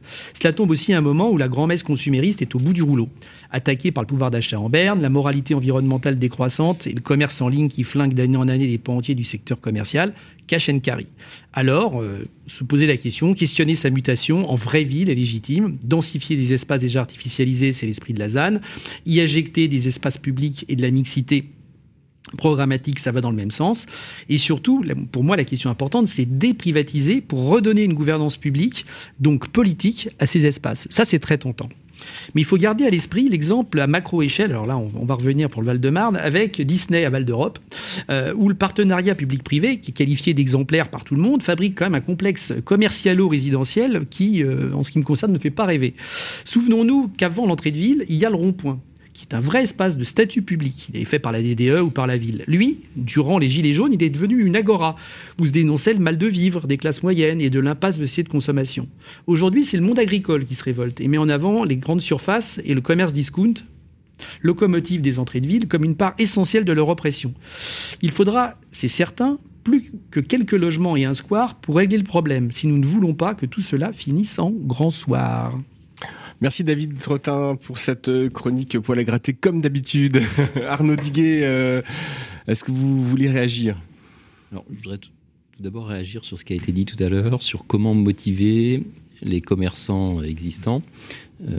[SPEAKER 7] ça tombe aussi à un moment où la grand-messe consumériste est au bout du rouleau. Attaquée par le pouvoir d'achat en berne, la moralité environnementale décroissante et le commerce en ligne qui flingue d'année en année des pans entiers du secteur commercial, cash and carry. Alors, euh, se poser la question, questionner sa mutation en vraie ville est légitime, densifier des espaces déjà artificialisés, c'est l'esprit de la Z A N, y injecter des espaces publics et de la mixité programmatique, ça va dans le même sens. Et surtout, pour moi, la question importante, c'est déprivatiser pour redonner une gouvernance publique, donc politique, à ces espaces. Ça, c'est très tentant. Mais il faut garder à l'esprit l'exemple à macro-échelle, alors là on, on va revenir pour le Val-de-Marne, avec Disney à Val d'Europe, euh, où le partenariat public-privé, qui est qualifié d'exemplaire par tout le monde, fabrique quand même un complexe commercialo-résidentiel qui, euh, en ce qui me concerne, ne fait pas rêver. Souvenons-nous qu'avant l'entrée de ville, il y a le rond-point, qui est un vrai espace de statut public. Il est fait par la D D E ou par la ville. Lui, durant les Gilets jaunes, il est devenu une agora, où se dénonçait le mal de vivre des classes moyennes et de l'impasse de société de consommation. Aujourd'hui, c'est le monde agricole qui se révolte et met en avant les grandes surfaces et le commerce discount, locomotive des entrées de ville, comme une part essentielle de leur oppression. Il faudra, c'est certain, plus que quelques logements et un square pour régler le problème, si nous ne voulons pas que tout cela finisse en grand soir.
[SPEAKER 2] Merci David Trottin pour cette chronique poil à gratter comme d'habitude. Arnaud Diguet, euh, est-ce que vous voulez réagir ?
[SPEAKER 5] Alors, je voudrais tout, tout d'abord réagir sur ce qui a été dit tout à l'heure, sur comment motiver les commerçants existants euh,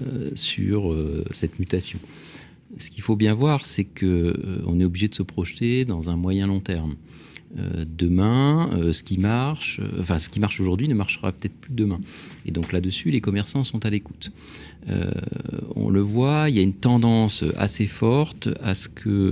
[SPEAKER 5] sur euh, cette mutation. Ce qu'il faut bien voir, c'est qu'on euh, est obligé de se projeter dans un moyen long terme. Euh, demain, euh, ce qui marche, euh, enfin ce qui marche aujourd'hui ne marchera peut-être plus demain. Et donc là-dessus, les commerçants sont à l'écoute. Euh, on le voit, il y a une tendance assez forte à ce que euh,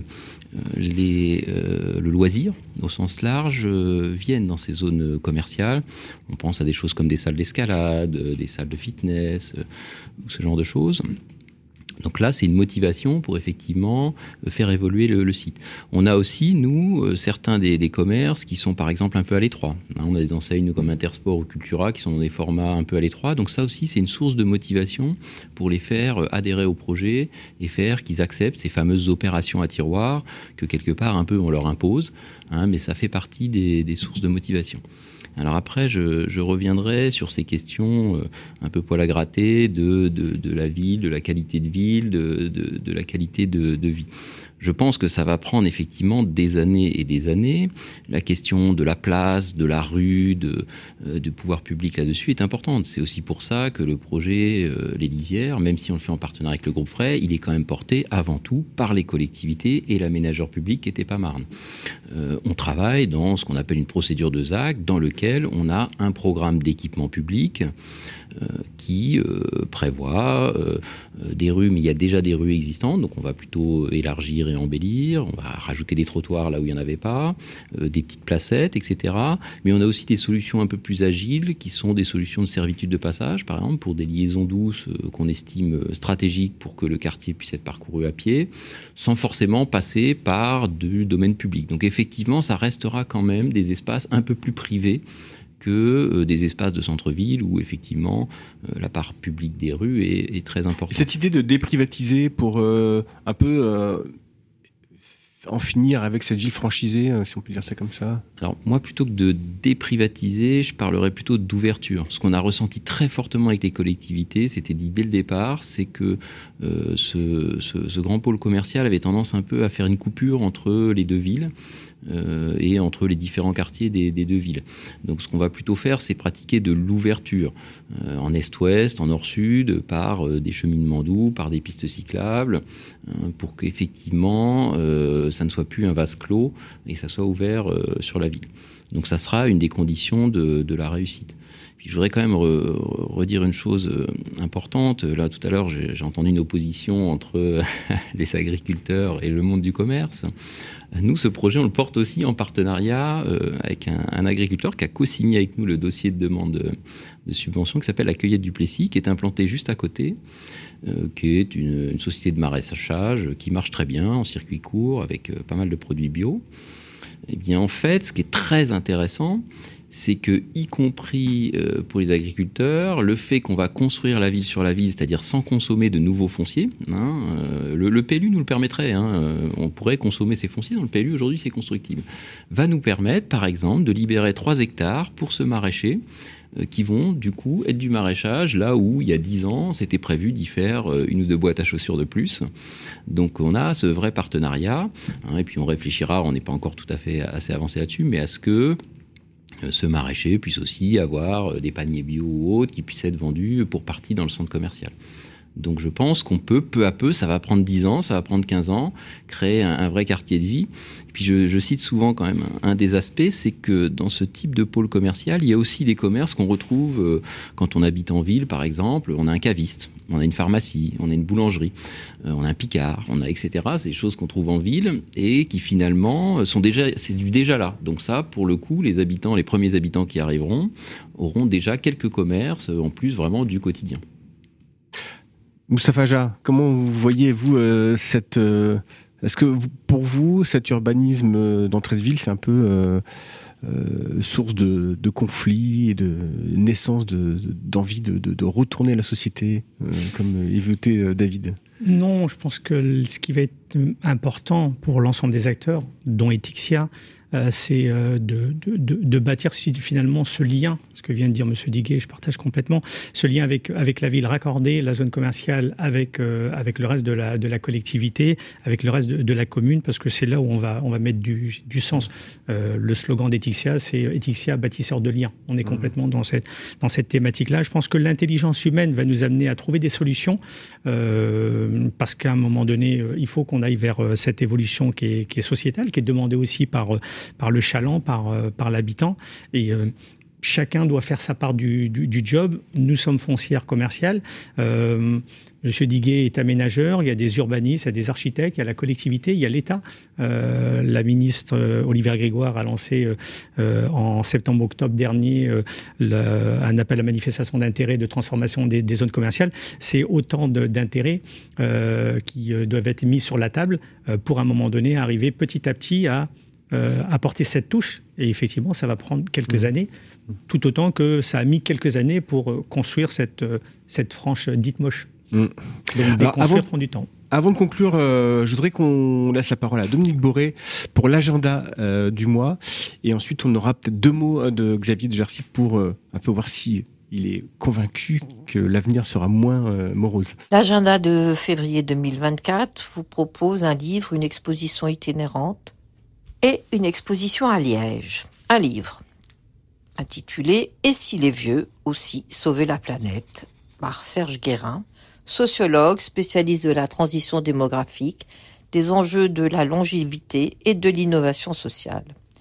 [SPEAKER 5] les, euh, le loisir, au sens large, euh, vienne dans ces zones commerciales. On pense à des choses comme des salles d'escalade, des salles de fitness, euh, ce genre de choses. Donc là, c'est une motivation pour effectivement faire évoluer le, le site. On a aussi, nous, euh, certains des, des commerces qui sont par exemple un peu à l'étroit. Hein, on a des enseignes comme Intersport ou Cultura qui sont dans des formats un peu à l'étroit. Donc ça aussi, c'est une source de motivation pour les faire adhérer au projet et faire qu'ils acceptent ces fameuses opérations à tiroir que quelque part un peu on leur impose. Hein, mais ça fait partie des, des sources de motivation. Alors après, je, je reviendrai sur ces questions euh, un peu poil à gratter de, de, de la ville, de la qualité de ville, de, de, de la qualité de, de vie. Je pense que ça va prendre effectivement des années et des années. La question de la place, de la rue, de, euh, du pouvoir public là-dessus est importante. C'est aussi pour ça que le projet euh, Les Lisières, même si on le fait en partenariat avec le groupe Frey, il est quand même porté avant tout par les collectivités et l'aménageur public qui était pas Marne. Euh, on travaille dans ce qu'on appelle une procédure de Z A C, dans lequel on a un programme d'équipement public euh, qui euh, prévoit euh, des rues, mais il y a déjà des rues existantes, donc on va plutôt élargir et embellir, on va rajouter des trottoirs là où il n'y en avait pas, euh, des petites placettes, et cetera. Mais on a aussi des solutions un peu plus agiles qui sont des solutions de servitude de passage, par exemple, pour des liaisons douces euh, qu'on estime stratégiques pour que le quartier puisse être parcouru à pied, sans forcément passer par du domaine public. Donc effectivement, ça restera quand même des espaces un peu plus privés que euh, des espaces de centre-ville où effectivement euh, la part publique des rues est, est très importante.
[SPEAKER 2] Cette idée de déprivatiser pour euh, un peu euh, en finir avec cette ville franchisée, euh, si on peut dire ça comme ça.
[SPEAKER 5] Alors moi, plutôt que de déprivatiser, je parlerais plutôt d'ouverture. Ce qu'on a ressenti très fortement avec les collectivités, c'était dit dès le départ, c'est que euh, ce, ce, ce grand pôle commercial avait tendance un peu à faire une coupure entre les deux villes. Euh, et entre les différents quartiers des, des deux villes. Donc ce qu'on va plutôt faire, c'est pratiquer de l'ouverture euh, en est-ouest, en nord-sud, par euh, des cheminements doux, par des pistes cyclables, euh, pour qu'effectivement euh, ça ne soit plus un vase clos et que ça soit ouvert euh, sur la ville. Donc ça sera une des conditions de, de la réussite. Puis je voudrais quand même re, redire une chose importante. Là, tout à l'heure, j'ai, j'ai entendu une opposition entre les agriculteurs et le monde du commerce. Nous, ce projet, on le porte aussi en partenariat euh, avec un, un agriculteur qui a co-signé avec nous le dossier de demande de, de subvention qui s'appelle la Cueillette du Plessis, qui est implanté juste à côté, euh, qui est une, une société de maraîchage qui marche très bien en circuit court avec euh, pas mal de produits bio. Eh bien, en fait, ce qui est très intéressant, c'est que, y compris euh, pour les agriculteurs, le fait qu'on va construire la ville sur la ville, c'est-à-dire sans consommer de nouveaux fonciers, hein, euh, le, le P L U nous le permettrait, hein, euh, on pourrait consommer ces fonciers, dans le P L U aujourd'hui c'est constructible, va nous permettre par exemple de libérer trois hectares pour se maraîcher euh, qui vont du coup être du maraîchage, là où il y a dix ans, c'était prévu d'y faire euh, une ou deux boîtes à chaussures de plus. Donc on a ce vrai partenariat, hein, et puis on réfléchira, on n'est pas encore tout à fait assez avancé là-dessus, mais à ce que ce maraîcher puisse aussi avoir des paniers bio ou autres qui puissent être vendus pour partie dans le centre commercial. Donc je pense qu'on peut, peu à peu, ça va prendre dix ans, ça va prendre quinze ans, créer un, un vrai quartier de vie. Et puis je, je cite souvent quand même un des aspects, c'est que dans ce type de pôle commercial, il y a aussi des commerces qu'on retrouve euh, quand on habite en ville, par exemple. On a un caviste, on a une pharmacie, on a une boulangerie, euh, on a un picard, on a et cetera. C'est des choses qu'on trouve en ville et qui finalement sont déjà, c'est du déjà là. Donc ça, pour le coup, les habitants, les premiers habitants qui arriveront auront déjà quelques commerces, en plus vraiment du quotidien.
[SPEAKER 2] Moustapha Ja, comment vous voyez, vous, euh, cette... Euh, est-ce que vous, pour vous, cet urbanisme d'entrée de ville, c'est un peu euh, euh, source de, de conflits et de naissance de, d'envie de, de, de retourner la société, euh, comme évoquait euh, David ?
[SPEAKER 4] Non, je pense que ce qui va être important pour l'ensemble des acteurs, dont Etixia, euh, c'est euh, de, de, de, de bâtir finalement ce lien, ce que vient de dire M. Diguet, je partage complètement, ce lien avec, avec la ville, raccorder la zone commerciale avec, euh, avec le reste de la, de la collectivité, avec le reste de, de la commune, parce que c'est là où on va, on va mettre du, du sens. Euh, le slogan d'Etixia, c'est Etixia, bâtisseur de liens. On est mmh. complètement dans cette, dans cette thématique-là. Je pense que l'intelligence humaine va nous amener à trouver des solutions, euh, parce qu'à un moment donné, il faut qu'on aille vers cette évolution qui est, qui est sociétale, qui est demandée aussi par, par le chaland, par, par l'habitant. Et euh, chacun doit faire sa part du, du, du job. Nous sommes foncières commerciales. Euh, Monsieur Diguet est aménageur, il y a des urbanistes, il y a des architectes, il y a la collectivité, il y a l'État. Euh, la ministre euh, Olivia Grégoire a lancé euh, euh, en septembre-octobre dernier euh, le, un appel à manifestation d'intérêt de transformation des, des zones commerciales. C'est autant de, d'intérêts euh, qui euh, doivent être mis sur la table euh, pour à un moment donné arriver petit à petit à Euh, apporter cette touche, et effectivement ça va prendre quelques mmh. années, tout autant que ça a mis quelques années pour euh, construire cette, euh, cette frange dite moche. Mmh. Donc déconstruire avant, prend du temps.
[SPEAKER 2] Avant de conclure, euh, je voudrais qu'on laisse la parole à Dominique Boré pour l'agenda euh, du mois, et ensuite on aura peut-être deux mots de Xavier de Jarcy pour euh, un peu voir si il est convaincu que l'avenir sera moins euh, morose.
[SPEAKER 8] L'agenda de février deux mille vingt-quatre vous propose un livre, une exposition itinérante et une exposition à Liège. Un livre intitulé « Et si les vieux aussi sauvaient la planète ?» par Serge Guérin, sociologue spécialiste de la transition démographique, des enjeux de la longévité et de l'innovation sociale.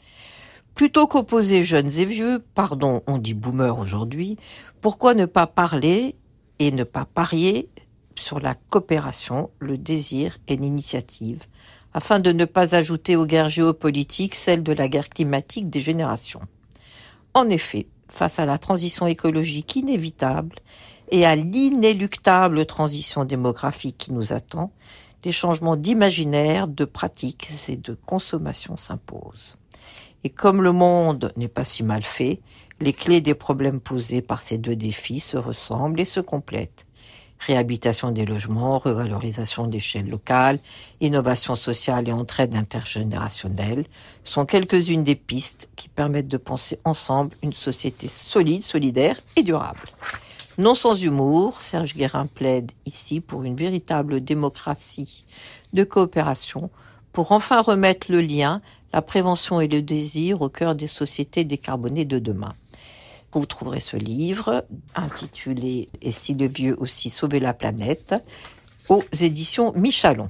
[SPEAKER 8] Plutôt qu'opposer jeunes et vieux, pardon, on dit boomer aujourd'hui, pourquoi ne pas parler et ne pas parier sur la coopération, le désir et l'initiative, afin de ne pas ajouter aux guerres géopolitiques celle de la guerre climatique des générations. En effet, face à la transition écologique inévitable et à l'inéluctable transition démographique qui nous attend, des changements d'imaginaire, de pratiques et de consommation s'imposent. Et comme le monde n'est pas si mal fait, les clés des problèmes posés par ces deux défis se ressemblent et se complètent. Réhabilitation des logements, revalorisation d'échelle locale, innovation sociale et entraide intergénérationnelle sont quelques-unes des pistes qui permettent de penser ensemble une société solide, solidaire et durable. Non sans humour, Serge Guérin plaide ici pour une véritable démocratie de coopération pour enfin remettre le lien, la prévention et le désir au cœur des sociétés décarbonées de demain. Vous trouverez ce livre intitulé « Et si le vieux aussi sauvait la planète » aux éditions Michalon.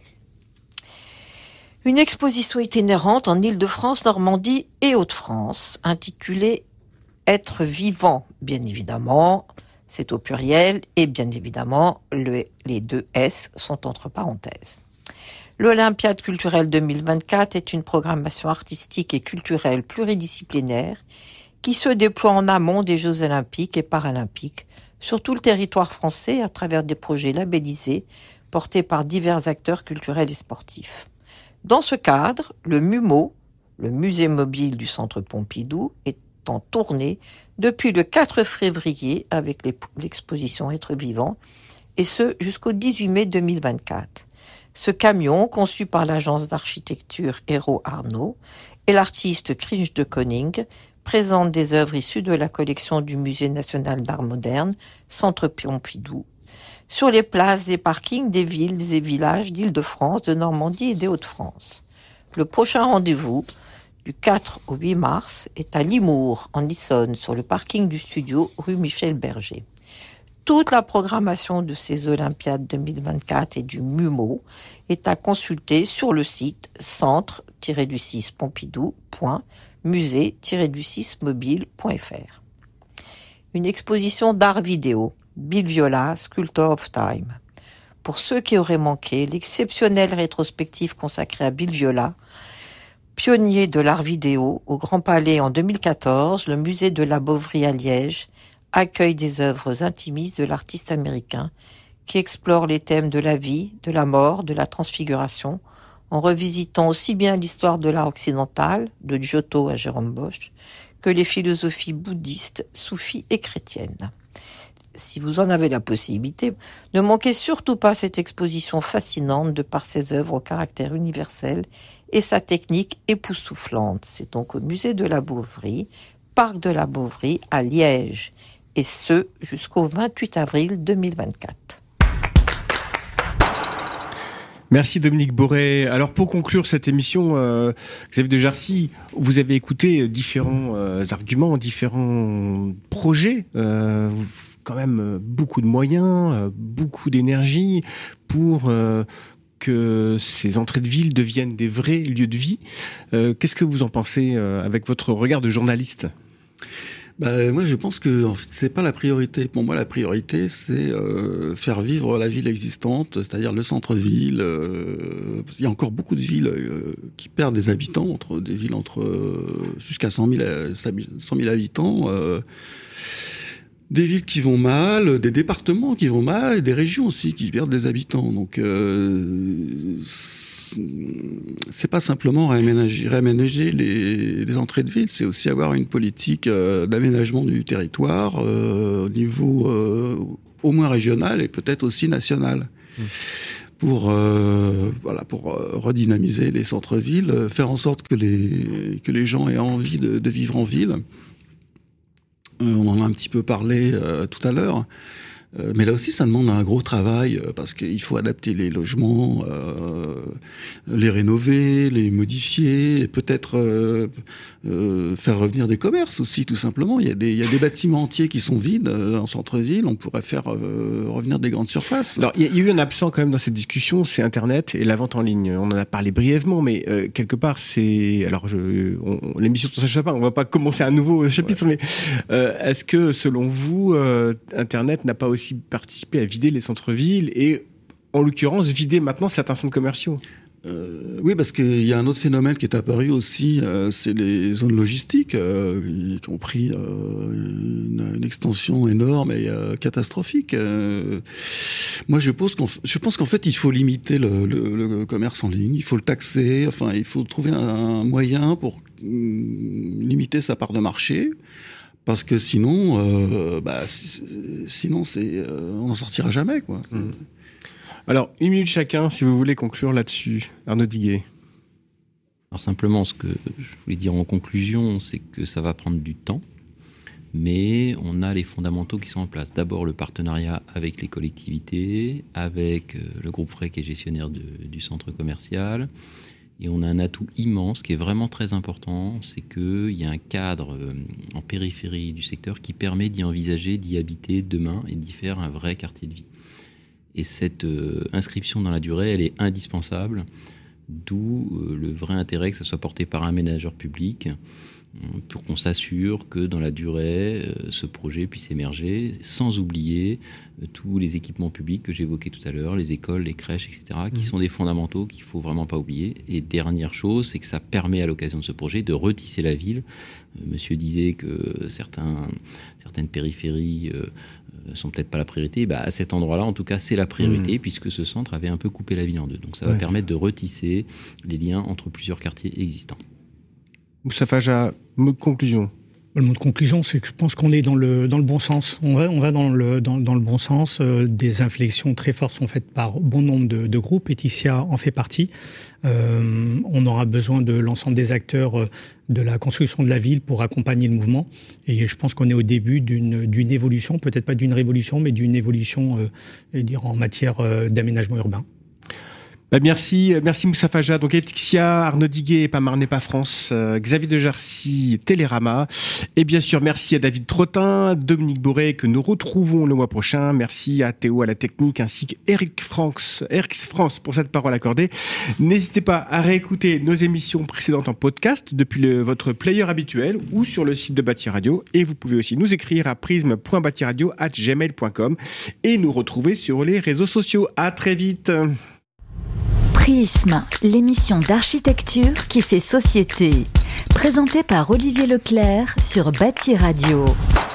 [SPEAKER 8] Une exposition itinérante en Île-de-France, Normandie et Hauts-de-France intitulée « Être vivant », bien évidemment, c'est au pluriel, et bien évidemment, le, les deux S sont entre parenthèses. L'Olympiade culturelle deux mille vingt-quatre est une programmation artistique et culturelle pluridisciplinaire qui se déploie en amont des Jeux olympiques et paralympiques sur tout le territoire français à travers des projets labellisés portés par divers acteurs culturels et sportifs. Dans ce cadre, le MUMO, le musée mobile du Centre Pompidou, est en tournée depuis le quatre février avec l'exposition Être vivant, et ce jusqu'au dix-huit mai deux mille vingt-quatre. Ce camion, conçu par l'agence d'architecture Hérault Arnaud et l'artiste Cringe de Koning, présente des œuvres issues de la collection du Musée national d'art moderne, Centre Pompidou, sur les places et parkings des villes et villages d'Île-de-France, de Normandie et des Hauts-de-France. Le prochain rendez-vous, du quatre au huit mars, est à Limours, en Essonne, sur le parking du studio rue Michel Berger. Toute la programmation de ces Olympiades deux mille vingt-quatre et du MUMO est à consulter sur le site centre du six pompidou point musée du six mobile point f r. Une exposition d'art vidéo, Bill Viola, Sculptor of Time. Pour ceux qui auraient manqué l'exceptionnelle rétrospective consacrée à Bill Viola, pionnier de l'art vidéo au Grand Palais en deux mille quatorze, le musée de la Boveri à Liège accueille des œuvres intimistes de l'artiste américain qui explore les thèmes de la vie, de la mort, de la transfiguration, en revisitant aussi bien l'histoire de l'art occidental, de Giotto à Jérôme Bosch, que les philosophies bouddhistes, soufis et chrétiennes. Si vous en avez la possibilité, ne manquez surtout pas cette exposition fascinante de par ses œuvres au caractère universel et sa technique époustouflante. C'est donc au musée de la Boveri, parc de la Boveri à Liège, et ce jusqu'au vingt-huit avril deux mille vingt-quatre.
[SPEAKER 2] Merci Dominique Boré. Alors pour conclure cette émission, euh, Xavier de Jarcy, vous avez écouté différents euh, arguments, différents projets, euh, quand même beaucoup de moyens, euh, beaucoup d'énergie pour euh, que ces entrées de ville deviennent des vrais lieux de vie. Euh, qu'est-ce que vous en pensez euh, avec votre regard de journaliste ?
[SPEAKER 3] Bah, moi, je pense que en fait, c'est pas la priorité. Pour moi, la priorité, c'est euh, faire vivre la ville existante, c'est-à-dire le centre-ville. Euh, il y a encore beaucoup de villes euh, qui perdent des habitants, entre des villes entre euh, jusqu'à cent mille habitants. Euh, Des villes qui vont mal, des départements qui vont mal, et des régions aussi qui perdent des habitants. Donc, euh, c'est pas simplement réaménager, réaménager les, les entrées de ville, c'est aussi avoir une politique euh, d'aménagement du territoire euh, au niveau euh, au moins régional et peut-être aussi national. Mmh. Pour euh, voilà, pour euh, redynamiser les centres-villes, euh, faire en sorte que les que les gens aient envie de, de vivre en ville. Euh, on en a un petit peu parlé euh, tout à l'heure. Euh, mais là aussi, ça demande un gros travail euh, parce qu'il faut adapter les logements, euh, les rénover, les modifier, et peut-être euh, euh, faire revenir des commerces aussi, tout simplement. Il y a des, il y a des bâtiments entiers qui sont vides euh, en centre-ville. On pourrait faire euh, revenir des grandes surfaces.
[SPEAKER 2] Alors, il y a eu un absent quand même dans cette discussion, c'est Internet et la vente en ligne. On en a parlé brièvement, mais euh, quelque part, c'est... Alors, je... on... l'émission ne s'achète pas, on ne va pas commencer un nouveau chapitre, ouais. mais euh, est-ce que, selon vous, euh, Internet n'a pas aussi participer à vider les centres-villes et, en l'occurrence, vider maintenant certains centres commerciaux?
[SPEAKER 3] Euh, oui, parce qu'il y a un autre phénomène qui est apparu aussi, euh, c'est les zones logistiques euh, qui ont pris euh, une, une extension énorme et euh, catastrophique. Euh, moi, je pense qu'en, je pense qu'en fait, il faut limiter le, le, le commerce en ligne, il faut le taxer, enfin, il faut trouver un, un moyen pour mm, limiter sa part de marché. Parce que sinon, euh, bah, sinon c'est, euh, on n'en sortira jamais, quoi. Mmh.
[SPEAKER 2] Alors, une minute chacun, si vous voulez conclure là-dessus. Arnaud Diguet.
[SPEAKER 5] Alors simplement, ce que je voulais dire en conclusion, c'est que ça va prendre du temps, mais on a les fondamentaux qui sont en place. D'abord, le partenariat avec les collectivités, avec le groupe Frey qui est gestionnaire de, du centre commercial. Et on a un atout immense qui est vraiment très important, c'est qu'il y a un cadre en périphérie du secteur qui permet d'y envisager, d'y habiter demain et d'y faire un vrai quartier de vie. Et cette euh, inscription dans la durée, elle est indispensable, d'où euh, le vrai intérêt que ça soit porté par un ménageur public, pour qu'on s'assure que dans la durée, ce projet puisse émerger, sans oublier tous les équipements publics que j'évoquais tout à l'heure, les écoles, les crèches, et cetera, qui mmh. sont des fondamentaux qu'il ne faut vraiment pas oublier. Et dernière chose, c'est que ça permet à l'occasion de ce projet de retisser la ville. Monsieur disait que certains, certaines périphéries euh, sont peut-être pas la priorité. Bah, à cet endroit-là, en tout cas, c'est la priorité, mmh. puisque ce centre avait un peu coupé la ville en deux. Donc ça va ouais. permettre de retisser les liens entre plusieurs quartiers existants.
[SPEAKER 2] Moustapha Jah, conclusion.
[SPEAKER 4] Le mot de conclusion, c'est que je pense qu'on est dans le, dans le bon sens. On va, on va dans, le, dans, dans le bon sens. Euh, des inflexions très fortes sont faites par bon nombre de, de groupes. Eticia en fait partie. Euh, on aura besoin de l'ensemble des acteurs euh, de la construction de la ville pour accompagner le mouvement. Et je pense qu'on est au début d'une, d'une évolution, peut-être pas d'une révolution, mais d'une évolution euh, je veux dire, en matière euh, d'aménagement urbain.
[SPEAKER 2] Bah merci, merci Moussa Faja. Donc Eticia, Arnaud Diguet, Pas Marne, Pas France, euh, Xavier de Jarcy, Télérama. Et bien sûr, merci à David Trottin, Dominique Boré, que nous retrouvons le mois prochain. Merci à Théo à la technique, ainsi qu'Eric France, Eric France pour cette parole accordée. N'hésitez pas à réécouter nos émissions précédentes en podcast depuis le, votre player habituel ou sur le site de Bâti Radio. Et vous pouvez aussi nous écrire à prisme point bâtiradio arobase gmail point com et nous retrouver sur les réseaux sociaux. À très vite.
[SPEAKER 1] Prisme, l'émission d'architecture qui fait société. Présentée par Olivier Leclerc sur Bâti Radio.